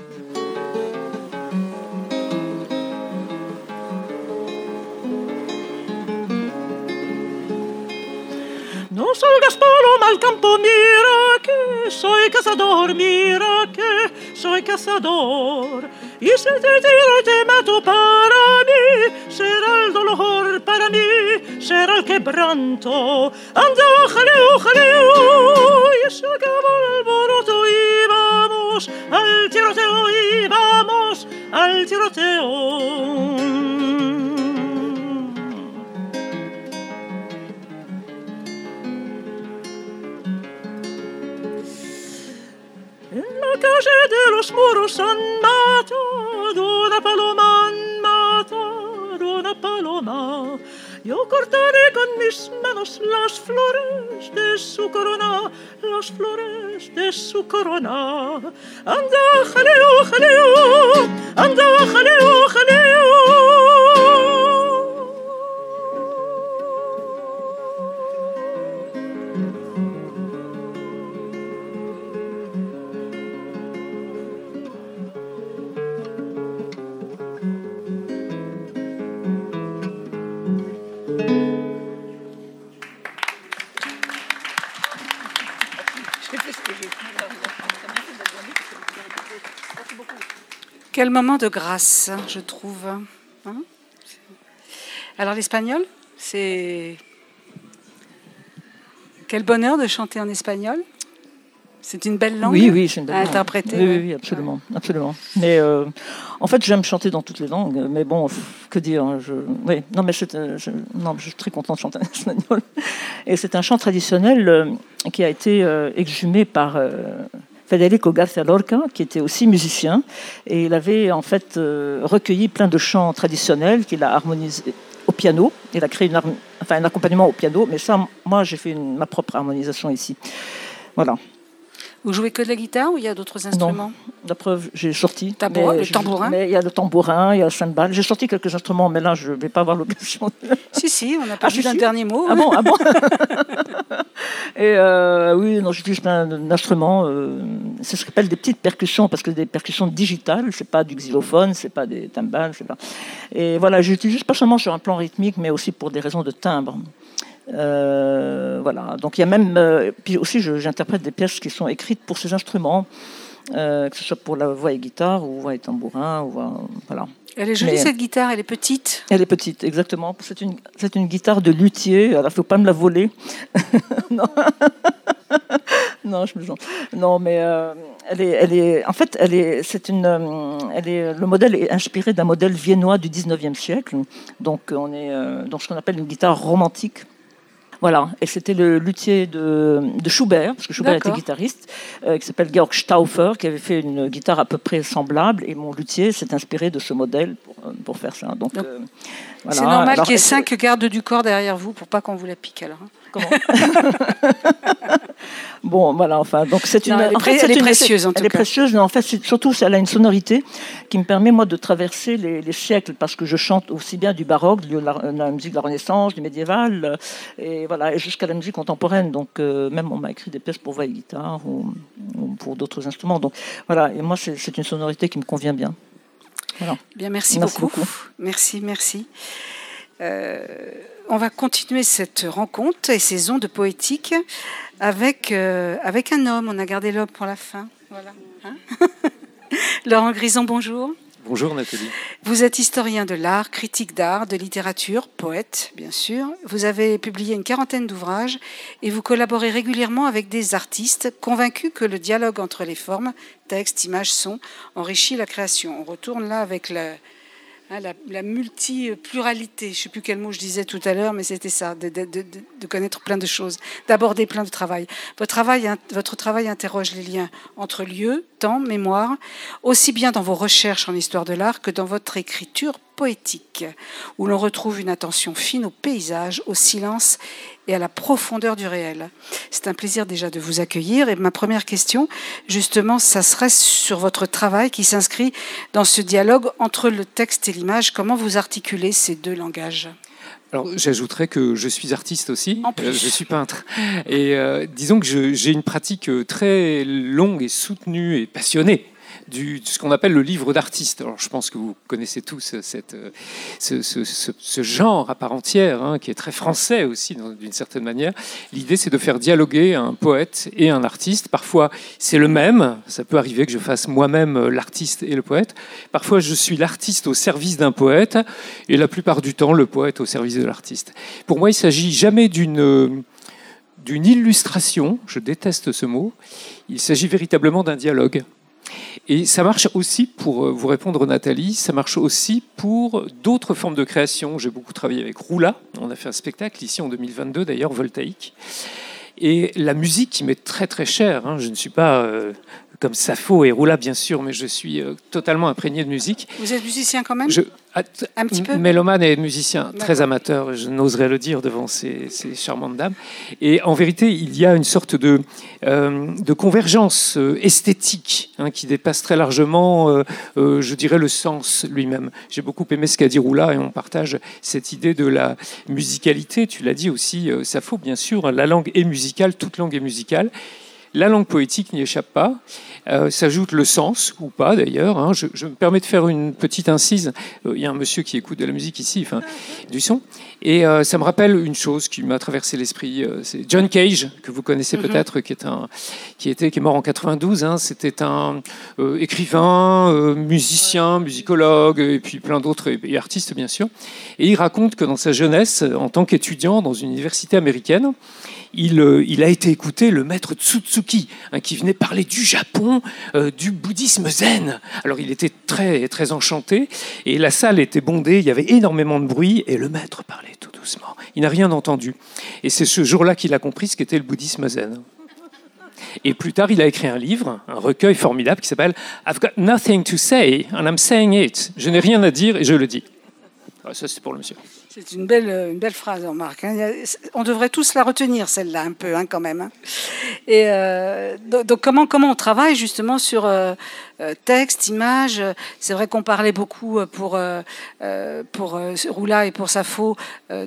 No salgas paloma al campo, mira que soy cazador, mira que soy cazador. Y si te tiro y te mato para mí, será el dolor para mí, será el quebranto. Anda, jaleo, jaleo, y se acabó el alboroto y vamos al tiroteo y vamos al tiroteo. En la calle de los muros han matado una paloma, han matado una paloma. Yo cortaré con mis manos las flores de su corona, las flores de su corona. Anda, jaleo, jaleo, anda, jaleo, jaleo. Quel moment de grâce, je trouve. Hein? Alors l'espagnol, c'est... Quel bonheur de chanter en espagnol. C'est une belle langue. Oui, oui, c'est une belle à langue. interpréter. Oui, oui, oui, absolument, ouais. absolument. Mais euh, en fait, j'aime chanter dans toutes les langues. Mais bon, que dire hein, je... Oui, non, mais c'est, euh, je... non, je suis très contente de chanter en espagnol. Et c'est un chant traditionnel euh, qui a été euh, exhumé par euh, Federico García Lorca, qui était aussi musicien, et il avait en fait euh, recueilli plein de chants traditionnels qu'il a harmonisés au piano. Il a créé une harm... enfin, un accompagnement au piano, mais ça, moi, j'ai fait une... ma propre harmonisation ici. Voilà. Vous jouez que de la guitare ou il y a d'autres instruments? Non, la preuve, j'ai sorti. Tabourin, le je, tambourin mais il y a le tambourin, il y a le cymbale. J'ai sorti quelques instruments, mais là, je ne vais pas avoir l'occasion. De... Si, si, on n'a pas ah, vu si, d'un si. dernier mot. Ah bon, ah bon. Et euh, oui, non, j'utilise un, un instrument, euh, c'est ce qu'on appelle des petites percussions, parce que des percussions digitales, c'est pas du xylophone, c'est pas des timbales, c'est pas... Et voilà, j'utilise pas seulement sur un plan rythmique, mais aussi pour des raisons de timbre. Euh, voilà, donc il y a même, euh, puis aussi je, j'interprète des pièces qui sont écrites pour ces instruments, euh, que ce soit pour la voix et guitare ou voix et tambourin, ou voix, voilà. Elle est jolie, Mais, cette guitare, elle est petite. Elle est petite, exactement. C'est une, c'est une guitare de luthier. Alors, il ne faut pas me la voler. non. non, je me sens. Non, mais euh, elle est, elle est. En fait, elle est. C'est une. Euh, elle est. Le modèle est inspiré d'un modèle viennois du dix-neuvième siècle. Donc, on est euh, dans ce qu'on appelle une guitare romantique. Voilà, et c'était le luthier de, de Schubert, parce que Schubert D'accord. était guitariste, euh, qui s'appelle Georg Stauffer, qui avait fait une guitare à peu près semblable, et mon luthier s'est inspiré de ce modèle pour, pour faire ça. Donc, Donc euh, voilà. C'est normal alors, qu'il y ait cinq gardes du corps derrière vous pour pas qu'on vous la pique alors. Hein. Comment Bon, voilà, enfin, donc c'est une. Non, elle est, en fait, elle c'est est une, précieuse en tout elle cas. Elle est précieuse, mais en fait, c'est, surtout, elle a une sonorité qui me permet moi de traverser les, les siècles, parce que je chante aussi bien du baroque, de la, de la musique de la Renaissance, du médiéval, et voilà, et jusqu'à la musique contemporaine. Donc, euh, même on m'a écrit des pièces pour voix et guitare ou, ou pour d'autres instruments. Donc, voilà, et moi, c'est, c'est une sonorité qui me convient bien. Voilà. Bien, merci, merci beaucoup. beaucoup. Merci, merci. Euh, on va continuer cette rencontre et ces ondes poétiques avec, euh, avec un homme. On a gardé l'homme pour la fin. Voilà. Hein Laurent Grison, bonjour. Bonjour Nathalie. Vous êtes historien de l'art, critique d'art, de littérature, poète bien sûr. Vous avez publié une quarantaine d'ouvrages et vous collaborez régulièrement avec des artistes convaincus que le dialogue entre les formes, texte, images, son, enrichit la création. On retourne là avec la... La, la multi-pluralité, je ne sais plus quel mot je disais tout à l'heure, mais c'était ça, de, de, de, de connaître plein de choses, d'aborder plein de travail. Votre travail, votre travail interroge les liens entre lieu, temps, mémoire, aussi bien dans vos recherches en histoire de l'art que dans votre écriture poétique, où l'on retrouve une attention fine au paysage, au silence et à la profondeur du réel. C'est un plaisir déjà de vous accueillir. Et ma première question, justement, ça serait sur votre travail qui s'inscrit dans ce dialogue entre le texte et l'image. Comment vous articulez ces deux langages ? Alors, j'ajouterais que je suis artiste aussi, en plus. Euh, je suis peintre. Et euh, disons que je, j'ai une pratique très longue et soutenue et passionnée du, de ce qu'on appelle le livre d'artiste. Alors, je pense que vous connaissez tous cette, ce, ce, ce, ce genre à part entière, hein, qui est très français aussi, d'une certaine manière. L'idée, c'est de faire dialoguer un poète et un artiste. Parfois, c'est le même. Ça peut arriver que je fasse moi-même l'artiste et le poète. Parfois, je suis l'artiste au service d'un poète, et la plupart du temps, le poète au service de l'artiste. Pour moi, il ne s'agit jamais d'une... d'une illustration, je déteste ce mot, il s'agit véritablement d'un dialogue. Et ça marche aussi, pour vous répondre Nathalie, ça marche aussi pour d'autres formes de création. J'ai beaucoup travaillé avec Roula, on a fait un spectacle ici en deux mille vingt-deux d'ailleurs, Voltaïque. Et la musique qui m'est très très chère, hein, je ne suis pas... Euh, comme Sappho et Roula, bien sûr, mais je suis euh, totalement imprégné de musique. Vous êtes musicien quand même je, Un petit peu Mélomane et musicien, D'accord. Très amateur, je n'oserais le dire devant ces, ces charmantes dames. Et en vérité, il y a une sorte de, euh, de convergence euh, esthétique hein, qui dépasse très largement, euh, euh, je dirais, le sens lui-même. J'ai beaucoup aimé ce qu'a dit Roula et on partage cette idée de la musicalité. Tu l'as dit aussi, euh, Sappho, bien sûr, la langue est musicale, toute langue est musicale. La langue poétique n'y échappe pas. Euh, s'ajoute le sens, ou pas d'ailleurs. Hein. Je, je me permets de faire une petite incise. Il euh, y a un monsieur qui écoute de la musique ici, enfin, du son. Et euh, ça me rappelle une chose qui m'a traversé l'esprit. Euh, c'est John Cage, que vous connaissez mm-hmm. peut-être, qui est, un, qui, était, qui est mort en quatre-vingt-douze. Hein. C'était un euh, écrivain, euh, musicien, musicologue, et puis plein d'autres, et, et artistes, bien sûr. Et il raconte que dans sa jeunesse, en tant qu'étudiant dans une université américaine, il, euh, il a été écouté le maître Tsu Tsu Suzuki, hein, qui venait parler du Japon, euh, du bouddhisme zen. Alors il était très, très enchanté, et la salle était bondée, il y avait énormément de bruit, et le maître parlait tout doucement. Il n'a rien entendu. Et c'est ce jour-là qu'il a compris ce qu'était le bouddhisme zen. Et plus tard, il a écrit un livre, un recueil formidable qui s'appelle « I've got nothing to say and I'm saying it ». Je n'ai rien à dire et je le dis. Alors ça, c'est pour le monsieur. C'est une belle, une belle phrase, Marc. Hein. On devrait tous la retenir, celle-là, un peu, hein, quand même. Hein. Et euh, donc, donc, comment, comment on travaille justement sur euh, texte, image. C'est vrai qu'on parlait beaucoup pour, euh, pour euh, Roula et pour Sappho euh,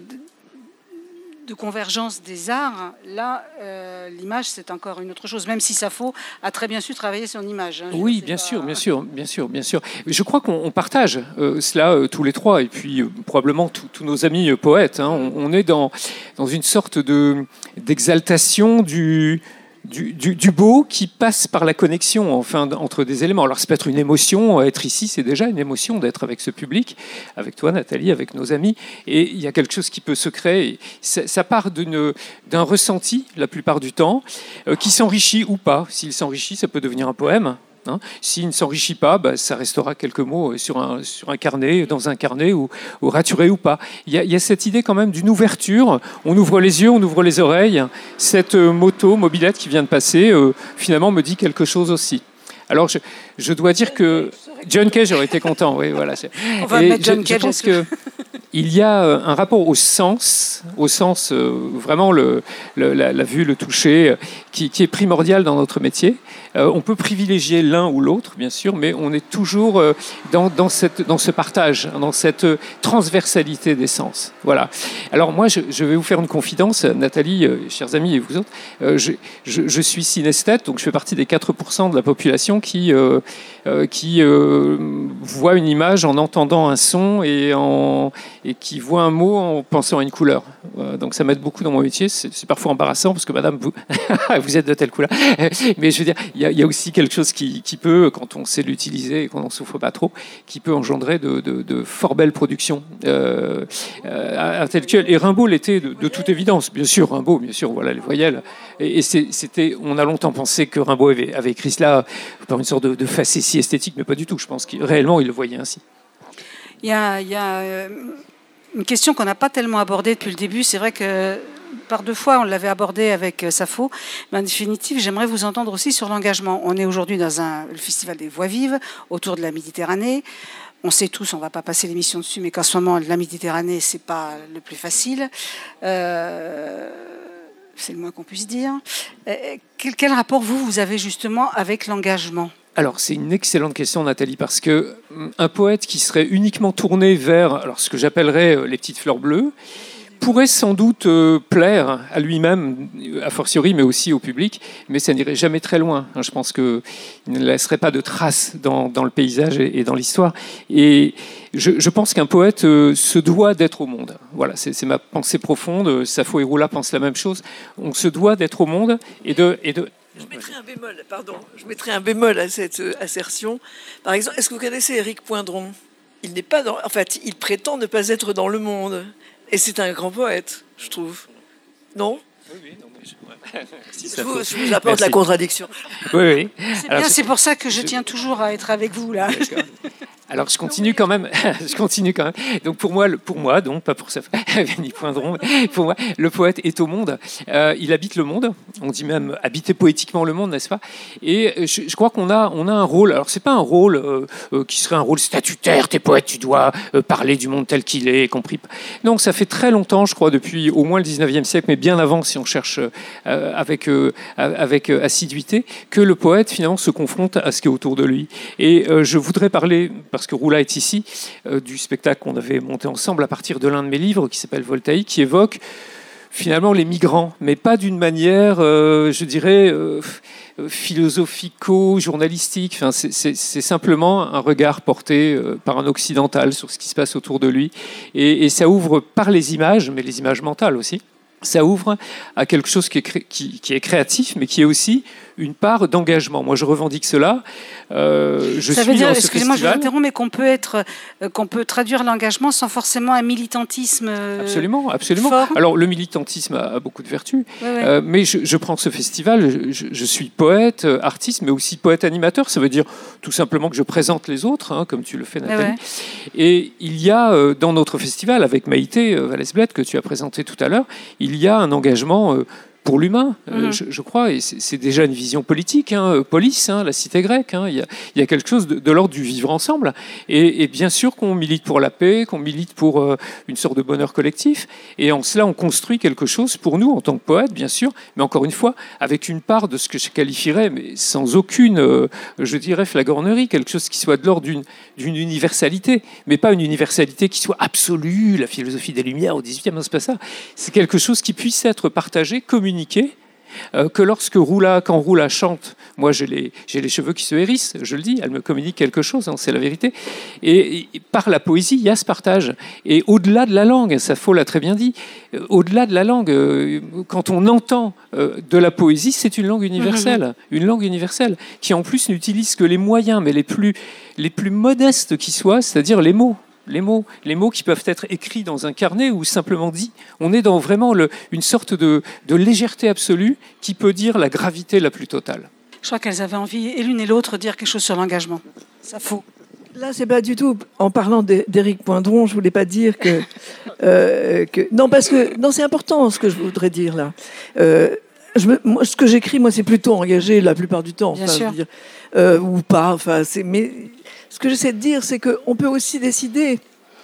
de convergence des arts. Là, euh, l'image, c'est encore une autre chose, même si Sappho a très bien su travailler son image. Hein, oui, bien pas... sûr, bien sûr, bien sûr, bien sûr. Je crois qu'on partage euh, cela euh, tous les trois, et puis euh, probablement tous nos amis euh, poètes. Hein. On, on est dans, dans une sorte de, d'exaltation du... Du, du, du beau qui passe par la connexion enfin, entre des éléments. Alors, ça peut être une émotion. Être ici, c'est déjà une émotion d'être avec ce public, avec toi, Nathalie, avec nos amis. Et il y a quelque chose qui peut se créer. Ça, ça part d'une, d'un ressenti, la plupart du temps, euh, qui s'enrichit ou pas. S'il s'enrichit, ça peut devenir un poème. Hein. S'il ne s'enrichit pas, bah, ça restera quelques mots sur un, sur un carnet, dans un carnet, ou, ou raturé ou pas. Il y, a, il y a cette idée quand même d'une ouverture. On ouvre les yeux, on ouvre les oreilles. Cette euh, moto, mobilette qui vient de passer, euh, finalement me dit quelque chose aussi. Alors, je, je dois dire que John Cage aurait été content. Oui, voilà. On va Et mettre John je, Cage. Je pense que il y a un rapport au sens, au sens euh, vraiment le, le, la, la vue, le toucher, euh, qui, qui est primordial dans notre métier. Euh, on peut privilégier l'un ou l'autre, bien sûr, mais on est toujours euh, dans, dans, cette, dans ce partage, dans cette transversalité des sens. Voilà. Alors moi, je, je vais vous faire une confidence, Nathalie, euh, chers amis et vous autres. Euh, je, je, je suis synesthète, donc je fais partie des quatre pour cent de la population qui, euh, euh, qui euh, voit une image en entendant un son et, en, et qui voit un mot en pensant à une couleur. Euh, donc ça m'aide beaucoup dans mon métier. C'est, c'est parfois embarrassant parce que madame, vous, vous êtes de telle couleur. Mais je veux dire, il y a, il y a aussi quelque chose qui, qui peut, quand on sait l'utiliser et qu'on n'en souffre pas trop, qui peut engendrer de, de, de fort belles productions euh, euh, intellectuelles. Et Rimbaud l'était de, de toute évidence. Bien sûr, Rimbaud, bien sûr, voilà les voyelles. Et, et c'est, c'était, on a longtemps pensé que Rimbaud avait, avait écrit cela par une sorte de, de facétie esthétique, mais pas du tout. Je pense qu'il réellement il le voyait ainsi. Il y a, il y a une question qu'on n'a pas tellement abordée depuis le début. C'est vrai que par deux fois, on l'avait abordée avec Sappho. Mais en définitive, j'aimerais vous entendre aussi sur l'engagement. On est aujourd'hui dans un, le Festival des Voix Vives, autour de la Méditerranée. On sait tous, on ne va pas passer l'émission dessus, mais qu'en ce moment, la Méditerranée, ce n'est pas le plus facile. Euh, c'est le moins qu'on puisse dire. Quel, quel rapport, vous, vous avez justement avec l'engagement ? Alors, c'est une excellente question, Nathalie, parce que un poète qui serait uniquement tourné vers alors, ce que j'appellerais les petites fleurs bleues pourrait sans doute euh, plaire à lui-même, a fortiori, mais aussi au public, mais ça n'irait jamais très loin. Je pense qu'il ne laisserait pas de traces dans, dans le paysage et, et dans l'histoire. Et je, je pense qu'un poète euh, se doit d'être au monde. Voilà, c'est, c'est ma pensée profonde. Sappho et Roula pensent la même chose. On se doit d'être au monde et de... Et de Je mettrai un bémol, pardon. Je mettrai un bémol à cette assertion. Par exemple, est-ce que vous connaissez Éric Poindron ? Il n'est pas dans, en fait, il prétend ne pas être dans le monde, et c'est un grand poète, je trouve. Non ? Oui, oui, non, mais je... Si je, vous, je vous apporte Merci. La contradiction. Oui, oui. C'est Alors, bien, c'est pour ça que je, je tiens toujours à être avec vous là. D'accord. Alors je continue quand même. je continue quand même. Donc pour moi, pour moi, donc pas pour ça, ni Poindron. Pour moi, le poète est au monde. Euh, il habite le monde. On dit même habiter poétiquement le monde, n'est-ce pas ? Et je, je crois qu'on a, on a un rôle. Alors c'est pas un rôle euh, euh, qui serait un rôle statutaire. T'es poète, tu dois euh, parler du monde tel qu'il est, compris. Donc ça fait très longtemps, je crois, depuis au moins le dix-neuvième siècle, mais bien avant, si on cherche euh, avec euh, avec assiduité, que le poète finalement se confronte à ce qui est autour de lui. Et euh, je voudrais parler parce que Roula est ici, euh, du spectacle qu'on avait monté ensemble à partir de l'un de mes livres qui s'appelle Voltaïque, qui évoque finalement les migrants, mais pas d'une manière, euh, je dirais, euh, philosophico-journalistique. Enfin, c'est, c'est, c'est simplement un regard porté euh, par un occidental sur ce qui se passe autour de lui. Et, et ça ouvre par les images, mais les images mentales aussi, ça ouvre à quelque chose qui est, cré- qui, qui est créatif, mais qui est aussi une part d'engagement. Moi, je revendique cela. Euh, je Ça suis veut dire, dans ce excusez-moi, festival. je vous interromps, mais qu'on peut être, euh, qu'on peut traduire l'engagement sans forcément un militantisme euh, Absolument, absolument. fort. Alors, le militantisme a, a beaucoup de vertus, Ouais, ouais. euh, mais je, je prends ce festival, je, je suis poète, artiste, mais aussi poète-animateur. Ça veut dire tout simplement que je présente les autres, hein, comme tu le fais, Nathalie. Ouais, ouais. Et il y a, euh, dans notre festival, avec Maïté euh, Vallès-Bled, que tu as présenté tout à l'heure, il y a un engagement euh, pour l'humain, euh, Mhm. je, je crois, et c'est, c'est déjà une vision politique, hein, euh, police, hein, la cité grecque, hein, il, y a, il y a quelque chose de, de l'ordre du vivre ensemble, et, et bien sûr qu'on milite pour la paix, qu'on milite pour euh, une sorte de bonheur collectif, et en cela on construit quelque chose pour nous, en tant que poète, bien sûr, mais encore une fois, avec une part de ce que je qualifierais, mais sans aucune, euh, je dirais, flagornerie, quelque chose qui soit de l'ordre d'une, d'une universalité, mais pas une universalité qui soit absolue, la philosophie des Lumières au dix-huitième, non, c'est pas ça, c'est quelque chose qui puisse être partagé, communiqué, Euh, que lorsque Roula, quand Roula chante, moi j'ai les, j'ai les cheveux qui se hérissent, je le dis, elle me communique quelque chose, hein, c'est la vérité. Et, et par la poésie, il y a ce partage. Et au-delà de la langue, Sappho l'a très bien dit, euh, au-delà de la langue, euh, quand on entend euh, de la poésie, c'est une langue universelle, mmh. une langue universelle qui en plus n'utilise que les moyens, mais les plus, les plus modestes qui soient, c'est-à-dire les mots. Les mots, les mots qui peuvent être écrits dans un carnet ou simplement dits. On est dans vraiment le, une sorte de, de légèreté absolue qui peut dire la gravité la plus totale. Je crois qu'elles avaient envie, et l'une et l'autre, de dire quelque chose sur l'engagement. Ça faut. Là, c'est pas du tout. En parlant d'Éric Poindron, je voulais pas dire que, euh, que non, parce que non, c'est important ce que je voudrais dire là. Euh, je me, moi, ce que j'écris, moi, c'est plutôt engagé la plupart du temps, Bien enfin, sûr. je veux dire, euh, ou pas. Enfin, c'est mais. Ce que j'essaie de dire, c'est qu'on peut aussi décider,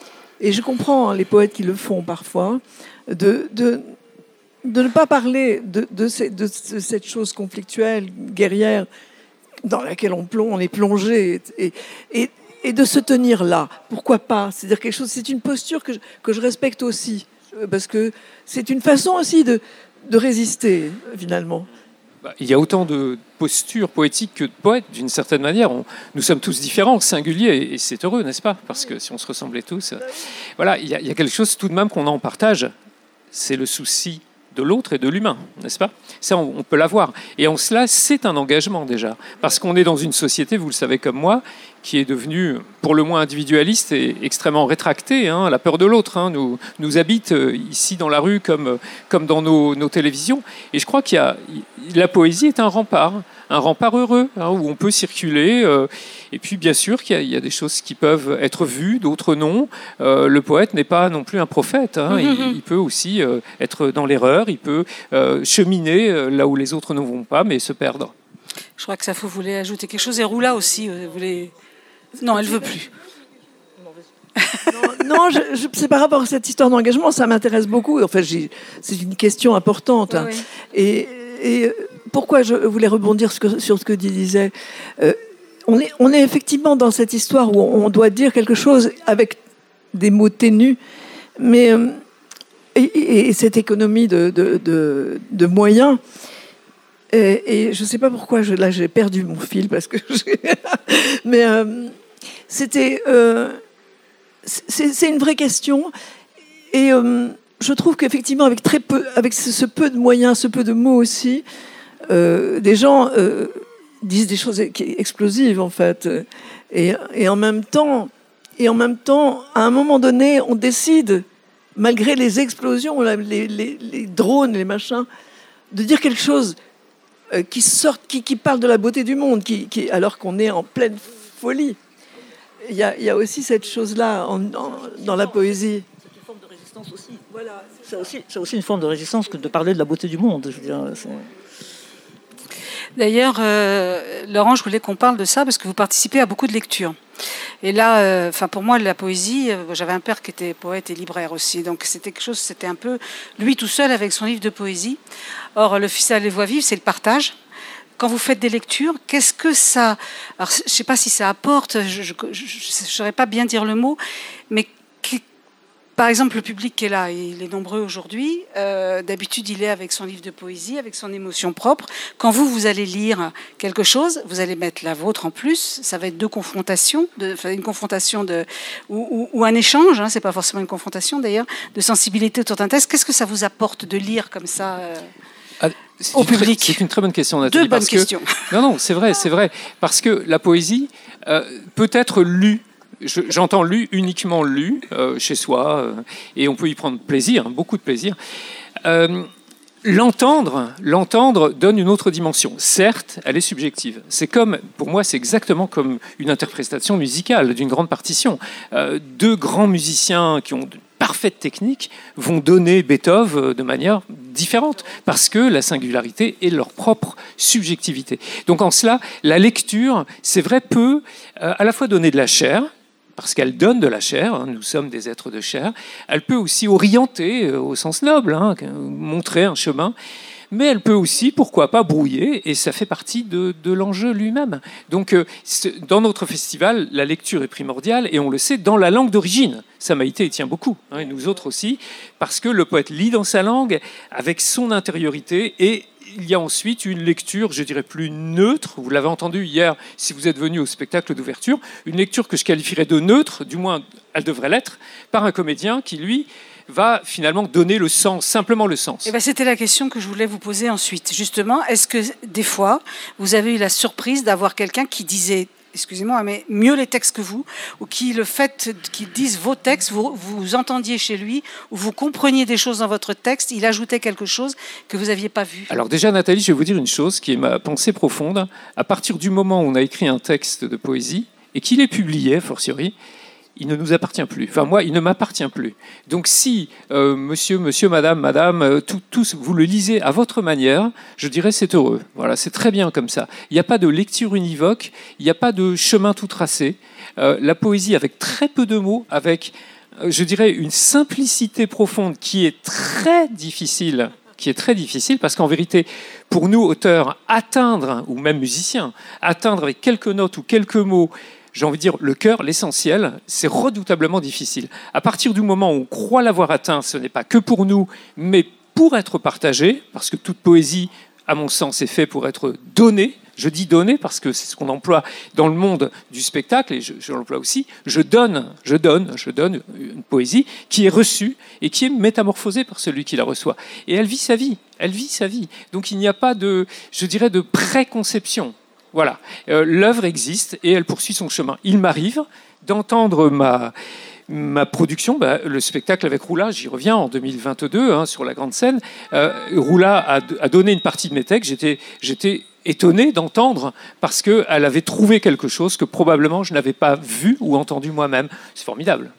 et je comprends hein, les poètes qui le font parfois, de, de, de ne pas parler de, de, ces, de cette chose conflictuelle, guerrière, dans laquelle on, plonge, on est plongé, et, et, et de se tenir là. Pourquoi pas ? C'est-à-dire quelque chose. C'est une posture que je, que je respecte aussi, parce que c'est une façon aussi de, de résister, finalement. Il y a autant de postures poétiques que de poètes, d'une certaine manière. On, nous sommes tous différents, singuliers, et c'est heureux, n'est-ce pas ? Parce que si on se ressemblait tous... Euh, voilà, il y, a, il y a quelque chose tout de même qu'on en partage. C'est le souci de l'autre et de l'humain, n'est-ce pas ? Ça, on, on peut l'avoir. Et en cela, c'est un engagement déjà. Parce qu'on est dans une société, vous le savez comme moi, qui est devenue pour le moins individualiste et extrêmement rétractée. Hein, la peur de l'autre hein, nous, nous habite ici dans la rue comme, comme dans nos, nos télévisions. Et je crois qu'il y a... La poésie est un rempart, un rempart heureux, hein, où on peut circuler. Euh, et puis, bien sûr, qu'il y a, il y a des choses qui peuvent être vues, d'autres non. Euh, le poète n'est pas non plus un prophète. Hein, mm-hmm. il, il peut aussi euh, être dans l'erreur, il peut euh, cheminer euh, là où les autres ne vont pas, mais se perdre. Je crois que Sappho voulait ajouter quelque chose. Et Roula aussi euh, voulait... Non, elle ne veut plus. Non, non je, je, c'est par rapport à cette histoire d'engagement, ça m'intéresse beaucoup. En fait, j'ai, c'est une question importante. Oui, hein. oui. Et, et pourquoi je voulais rebondir sur, sur ce que tu disais euh, on, est, on est effectivement dans cette histoire où on doit dire quelque chose avec des mots ténus, mais euh, et, et cette économie de, de, de, de moyens. Et, et je ne sais pas pourquoi, je, là j'ai perdu mon fil, parce que j'ai... mais euh, c'était, euh, c'est, c'est une vraie question. Et euh, je trouve qu'effectivement, avec, très peu, avec ce, ce peu de moyens, ce peu de mots aussi, euh, des gens euh, disent des choses explosives, en fait. Et, et, en même temps, et en même temps, à un moment donné, on décide, malgré les explosions, les, les, les drones, les machins, de dire quelque chose qui sortent, qui, qui parlent de la beauté du monde, qui, qui, alors qu'on est en pleine folie. Il y a, il y a aussi cette chose-là en, en, dans la poésie. C'est une forme de résistance aussi. Voilà. C'est aussi, c'est aussi une forme de résistance que de parler de la beauté du monde. Je veux dire, c'est... D'ailleurs, euh, Laurent, je voulais qu'on parle de ça parce que vous participez à beaucoup de lectures. Et là, euh, enfin pour moi, la poésie, euh, j'avais un père qui était poète et libraire aussi, donc c'était quelque chose, c'était un peu lui tout seul avec son livre de poésie. Or, le Festival des Voix Vives, c'est le partage. Quand vous faites des lectures, qu'est-ce que ça... Alors, je ne sais pas si ça apporte, je ne saurais pas bien dire le mot, mais qui, par exemple, le public qui est là, il est nombreux aujourd'hui, euh, d'habitude, il est avec son livre de poésie, avec son émotion propre. Quand vous, vous allez lire quelque chose, vous allez mettre la vôtre en plus, ça va être deux confrontations, de, enfin, une confrontation de, ou, ou, ou un échange, hein, c'est pas forcément une confrontation d'ailleurs, de sensibilité autour d'un texte. Qu'est-ce que ça vous apporte de lire comme ça euh ah, c'est au une public? très, C'est une très bonne question, Nathalie. Deux bonnes parce questions. Que, non, non, c'est vrai, c'est vrai. Parce que la poésie euh, peut être lue. Je, j'entends lu, uniquement lu, euh, chez soi, euh, et on peut y prendre plaisir, hein, beaucoup de plaisir. Euh, l'entendre, l'entendre donne une autre dimension. Certes, elle est subjective. C'est comme, pour moi, c'est exactement comme une interprétation musicale d'une grande partition. Euh, deux grands musiciens qui ont de parfaites techniques vont donner Beethoven de manière différente, parce que la singularité est leur propre subjectivité. Donc en cela, la lecture, c'est vrai, peut euh, à la fois donner de la chair, parce qu'elle donne de la chair, hein, nous sommes des êtres de chair, elle peut aussi orienter euh, au sens noble, hein, montrer un chemin, mais elle peut aussi, pourquoi pas, brouiller, et ça fait partie de, de l'enjeu lui-même. Donc euh, dans notre festival, la lecture est primordiale, et on le sait, dans la langue d'origine. Samaïté y tient beaucoup, hein, et nous autres aussi, parce que le poète lit dans sa langue, avec son intériorité, et il y a ensuite une lecture, je dirais, plus neutre. Vous l'avez entendu hier, si vous êtes venu au spectacle d'ouverture, une lecture que je qualifierais de neutre, du moins elle devrait l'être, par un comédien qui, lui, va finalement donner le sens, simplement le sens. Eh ben, c'était la question que je voulais vous poser ensuite. Justement, est-ce que des fois, vous avez eu la surprise d'avoir quelqu'un qui disait, excusez-moi, mais mieux les textes que vous, ou qui, le fait qu'ils disent vos textes, vous, vous entendiez chez lui, ou vous compreniez des choses dans votre texte, il ajoutait quelque chose que vous n'aviez pas vu? Alors déjà, Nathalie, je vais vous dire une chose qui est ma pensée profonde. À partir du moment où on a écrit un texte de poésie, et qu'il est publié, a fortiori, il ne nous appartient plus. Enfin, moi, il ne m'appartient plus. Donc, si euh, monsieur, monsieur, madame, madame, euh, tout, tous, vous le lisez à votre manière, je dirais c'est heureux. Voilà, c'est très bien comme ça. Il n'y a pas de lecture univoque, il n'y a pas de chemin tout tracé. Euh, la poésie, avec très peu de mots, avec, euh, je dirais, une simplicité profonde qui est très difficile, qui est très difficile, parce qu'en vérité, pour nous, auteurs, atteindre, ou même musiciens, atteindre avec quelques notes ou quelques mots, j'ai envie de dire, le cœur, l'essentiel, c'est redoutablement difficile. À partir du moment où on croit l'avoir atteint, ce n'est pas que pour nous, mais pour être partagé, parce que toute poésie, à mon sens, est faite pour être donnée. Je dis donnée parce que c'est ce qu'on emploie dans le monde du spectacle, et je, je l'emploie aussi. Je donne, je donne, je donne une poésie qui est reçue et qui est métamorphosée par celui qui la reçoit. Et elle vit sa vie, elle vit sa vie. Donc il n'y a pas de, je dirais, de préconception. Voilà, euh, l'œuvre existe et elle poursuit son chemin. Il m'arrive d'entendre ma, ma production, bah, le spectacle avec Roula, j'y reviens en deux mille vingt-deux, hein, sur la grande scène. Euh, Roula a, a donné une partie de mes textes, j'étais, j'étais étonné d'entendre parce qu'elle avait trouvé quelque chose que probablement je n'avais pas vu ou entendu moi-même. C'est formidable.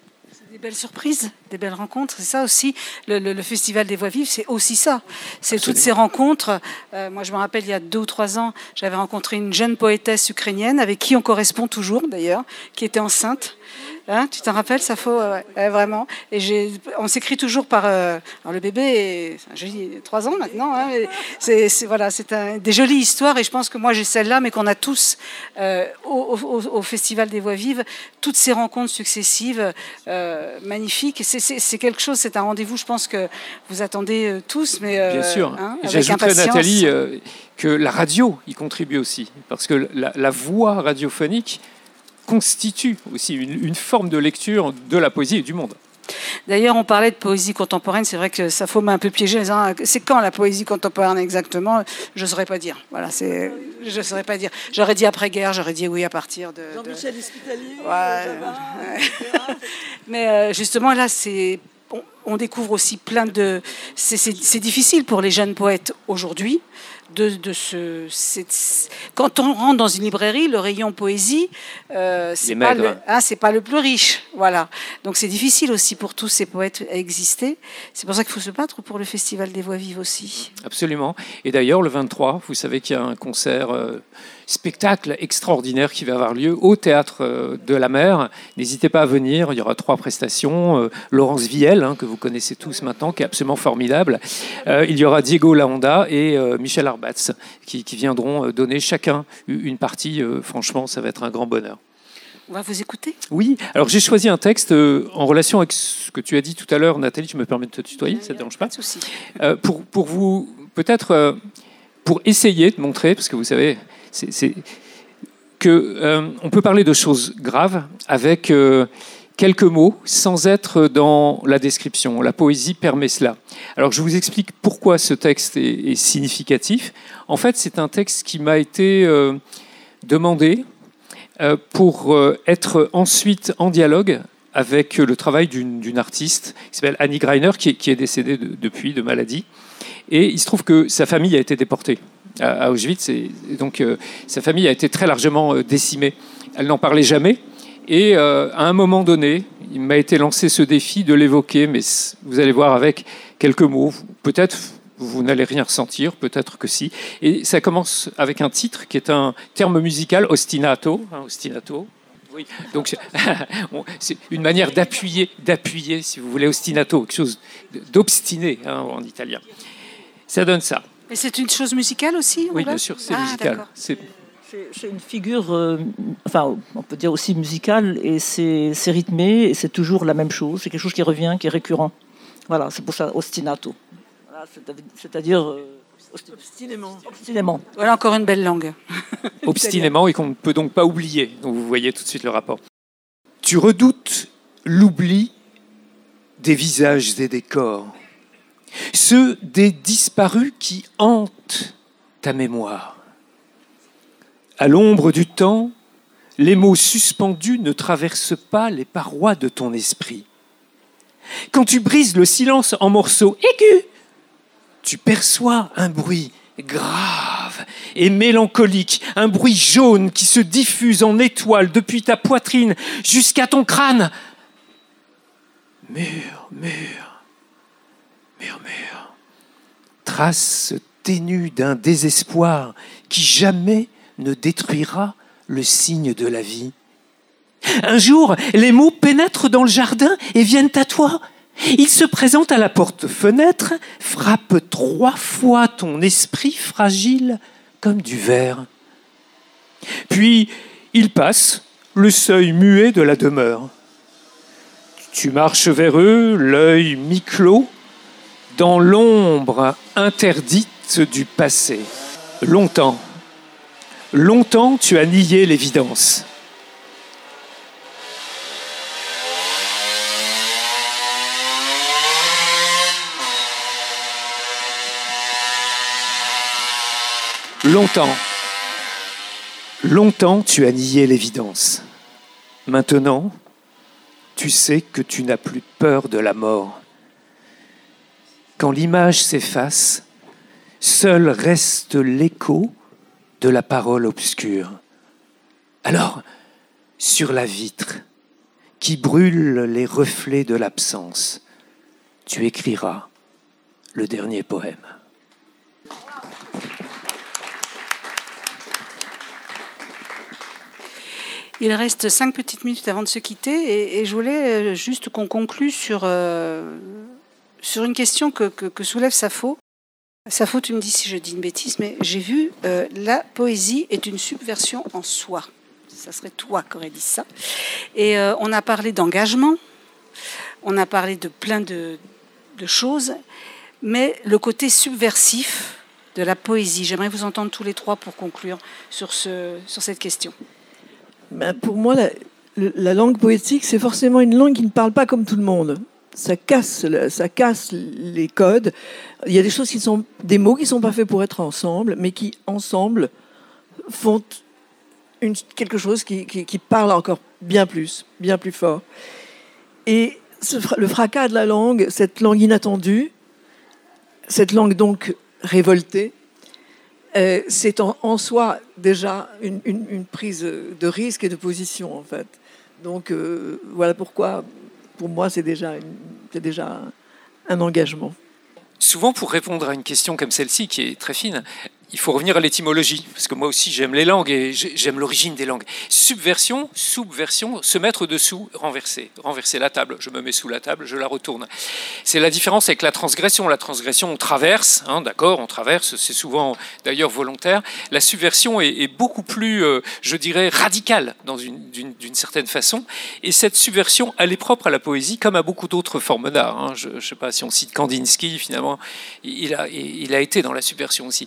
Des belles surprises, des belles rencontres, c'est ça aussi. Le, le, le Festival des Voix Vives, c'est aussi ça. C'est Absolument. Toutes ces rencontres. Euh, moi, je me rappelle, il y a deux ou trois ans, j'avais rencontré une jeune poétesse ukrainienne avec qui on correspond toujours, d'ailleurs, qui était enceinte. Hein, tu t'en rappelles, Safo? Ouais, ouais, vraiment. Et j'ai, on s'écrit toujours par. Euh, alors le bébé, est, je dis trois ans maintenant. Hein, c'est, c'est voilà, c'est un, des jolies histoires. Et je pense que moi j'ai celle-là, mais qu'on a tous euh, au, au, au Festival des Voix Vives, toutes ces rencontres successives, euh, magnifiques. C'est, c'est, c'est quelque chose. C'est un rendez-vous. Je pense que vous attendez euh, tous, mais euh, bien sûr. Hein, j'ajouterais, Nathalie, euh, que la radio y contribue aussi, parce que la, la voix radiophonique constitue aussi une, une forme de lecture de la poésie et du monde. D'ailleurs, on parlait de poésie contemporaine. C'est vrai que Safo m'a un peu piégé en disant c'est quand la poésie contemporaine exactement? Je ne saurais pas dire. Voilà, c'est, je ne saurais pas dire. J'aurais dit après-guerre, j'aurais dit oui à partir de. Jean-Michel Espitalier. Ouais. Ouais. Mais euh, justement, là, c'est. On, on découvre aussi plein de. C'est, c'est, c'est difficile pour les jeunes poètes aujourd'hui. De, de ce, c'est, quand on rentre dans une librairie, le rayon poésie, euh, c'est, pas le, hein, c'est pas le plus riche. Voilà. Donc c'est difficile aussi pour tous ces poètes à exister. C'est pour ça qu'il faut se battre pour le Festival des Voix Vives aussi. Absolument. Et d'ailleurs, le vingt-trois, vous savez qu'il y a un concert, euh, spectacle extraordinaire qui va avoir lieu au Théâtre euh, de la Mer. N'hésitez pas à venir. Il y aura trois prestations. Euh, Laurence Vielle, hein, que vous connaissez tous maintenant, qui est absolument formidable. Euh, il y aura Diego Lahonda et euh, Michel Arbatz. Qui, qui viendront donner chacun une partie. Euh, franchement, ça va être un grand bonheur. On va vous écouter. Oui, alors j'ai choisi un texte euh, en relation avec ce que tu as dit tout à l'heure, Nathalie, tu me permets de te tutoyer, ça ne te dérange pas? Pas de souci. Euh, pour, pour vous, peut-être, euh, pour essayer de montrer, parce que vous savez, c'est, c'est, que, euh, on peut parler de choses graves avec euh, quelques mots sans être dans la description. La poésie permet cela. Alors je vous explique pourquoi ce texte est, est significatif. En fait, c'est un texte qui m'a été euh, demandé euh, pour euh, être ensuite en dialogue avec le travail d'une, d'une artiste qui s'appelle Annie Greiner, qui est, qui est décédée de, depuis de maladie. Et il se trouve que sa famille a été déportée à, à Auschwitz, et, et donc euh, sa famille a été très largement euh, décimée. Elle n'en parlait jamais. Et euh, à un moment donné, il m'a été lancé ce défi de l'évoquer, mais vous allez voir avec quelques mots. Peut-être vous n'allez rien ressentir, peut-être que si. Et ça commence avec un titre qui est un terme musical, ostinato. Hein, ostinato. Oui. Donc c'est une manière d'appuyer, d'appuyer, si vous voulez, ostinato, quelque chose d'obstiné hein, en italien. Ça donne ça. Et c'est une chose musicale aussi? Oui, bien sûr, c'est ah, musical. C'est... C'est, c'est une figure, euh, enfin, on peut dire aussi musicale, et c'est, c'est rythmé, et c'est toujours la même chose. C'est quelque chose qui revient, qui est récurrent. Voilà, c'est pour ça, ostinato. Voilà, c'est-à-dire euh, Obstinément. obstinément. Voilà encore une belle langue. Obstinément, et qu'on ne peut donc pas oublier. Donc vous voyez tout de suite le rapport. Tu redoutes l'oubli des visages et des corps, ceux des disparus qui hantent ta mémoire. À l'ombre du temps, les mots suspendus ne traversent pas les parois de ton esprit. Quand tu brises le silence en morceaux aigus, tu perçois un bruit grave et mélancolique, un bruit jaune qui se diffuse en étoiles depuis ta poitrine jusqu'à ton crâne. Murmure, murmure, trace ténue d'un désespoir qui jamais ne détruira le signe de la vie. Un jour, les mots pénètrent dans le jardin et viennent à toi. Ils se présentent à la porte-fenêtre, frappent trois fois ton esprit fragile comme du verre. Puis, ils passent le seuil muet de la demeure. Tu marches vers eux, l'œil mi-clos, dans l'ombre interdite du passé. Longtemps, longtemps tu as nié l'évidence. Longtemps, longtemps tu as nié l'évidence. Maintenant, tu sais que tu n'as plus peur de la mort. Quand l'image s'efface, seul reste l'écho de la parole obscure. Alors, sur la vitre qui brûle les reflets de l'absence, tu écriras le dernier poème. Il reste cinq petites minutes avant de se quitter et, et je voulais juste qu'on conclue sur, euh, sur une question que, que, que soulève Sappho. Sappho, tu me dis si je dis une bêtise, mais j'ai vu euh, la poésie est une subversion en soi. Ça serait toi qui aurais dit ça. Et euh, on a parlé d'engagement, on a parlé de plein de, de choses, mais le côté subversif de la poésie, j'aimerais vous entendre tous les trois pour conclure sur, ce, sur cette question. Ben pour moi, la, la langue poétique, c'est forcément une langue qui ne parle pas comme tout le monde. Ça casse, ça casse les codes. Il y a des choses qui sont, des mots qui ne sont pas faits pour être ensemble, mais qui, ensemble, font une, quelque chose qui, qui, qui parle encore bien plus, bien plus fort. Et ce, le fracas de la langue, cette langue inattendue, cette langue donc révoltée, Euh, c'est en, en soi déjà une, une, une prise de risque et de position, en fait. Donc, euh, voilà pourquoi, pour moi, c'est déjà, une, c'est déjà un, un engagement. Souvent, pour répondre à une question comme celle-ci, qui est très fine, il faut revenir à l'étymologie, parce que moi aussi, j'aime les langues et j'aime l'origine des langues. Subversion, subversion, se mettre dessous, renverser. Renverser la table. Je me mets sous la table, je la retourne. C'est la différence avec la transgression. La transgression, on traverse, hein, d'accord, on traverse, c'est souvent d'ailleurs volontaire. La subversion est, est beaucoup plus, euh, je dirais, radicale dans une, d'une, d'une certaine façon. Et cette subversion, elle est propre à la poésie, comme à beaucoup d'autres formes d'art. Hein. Je ne sais pas si on cite Kandinsky, finalement, il a, il a été dans la subversion aussi. Mais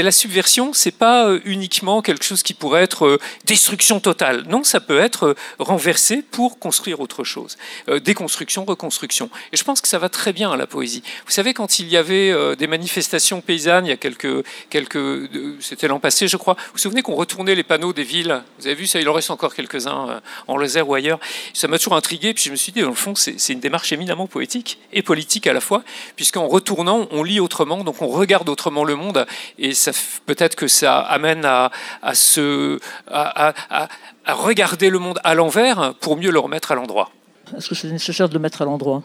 la subversion, c'est pas uniquement quelque chose qui pourrait être destruction totale. Non, ça peut être renversé pour construire autre chose. Déconstruction, reconstruction. Et je pense que ça va très bien à la poésie. Vous savez, quand il y avait des manifestations paysannes, il y a quelques, quelques c'était l'an passé, je crois. Vous vous souvenez qu'on retournait les panneaux des villes? Vous avez vu ça? Il en reste encore quelques-uns en Lozère ou ailleurs. Ça m'a toujours intrigué. Puis je me suis dit, dans le fond, c'est, c'est une démarche éminemment poétique et politique à la fois, puisqu'en retournant, on lit autrement, donc on regarde autrement le monde, et ça, peut-être que ça amène à, à, se, à, à, à regarder le monde à l'envers pour mieux le remettre à l'endroit. Est-ce que c'est nécessaire de le mettre à l'endroit?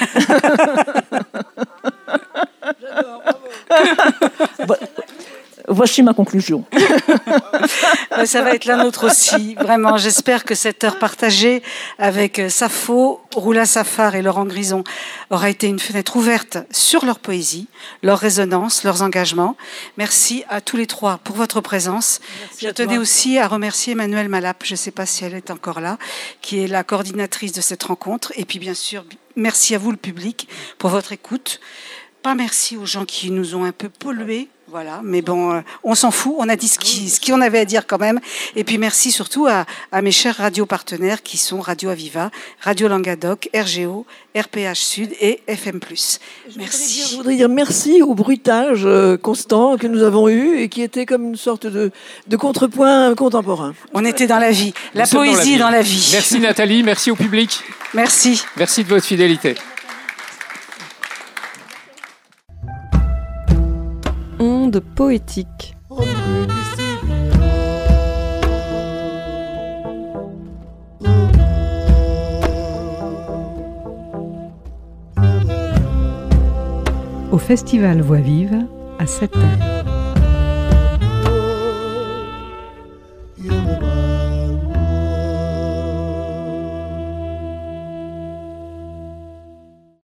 J'adore, bravo. Voici ma conclusion. Ça va être la nôtre aussi, vraiment. J'espère que cette heure partagée avec Sappho, Roula Safar et Laurent Grison aura été une fenêtre ouverte sur leur poésie, leur résonance, leurs engagements. Merci à tous les trois pour votre présence. Merci. Je tenais aussi à remercier Emmanuelle Malap, je ne sais pas si elle est encore là, qui est la coordinatrice de cette rencontre. Et puis bien sûr, merci à vous le public pour votre écoute. Pas merci aux gens qui nous ont un peu pollués. Voilà, mais bon, euh, on s'en fout, on a dit ce qui, ce qu'on avait à dire quand même. Et puis merci surtout à, à mes chers radios partenaires qui sont Radio Aviva, Radio Languedoc, R G O, R P H Sud et F M plus. Merci. Je voudrais dire merci au bruitage euh, constant que nous avons eu et qui était comme une sorte de, de contrepoint contemporain. On était dans la vie, la poésie dans la vie. Dans la vie. Merci Nathalie, merci au public. Merci. Merci de votre fidélité. Onde poétique. Au Festival Voix Vive à sept heures.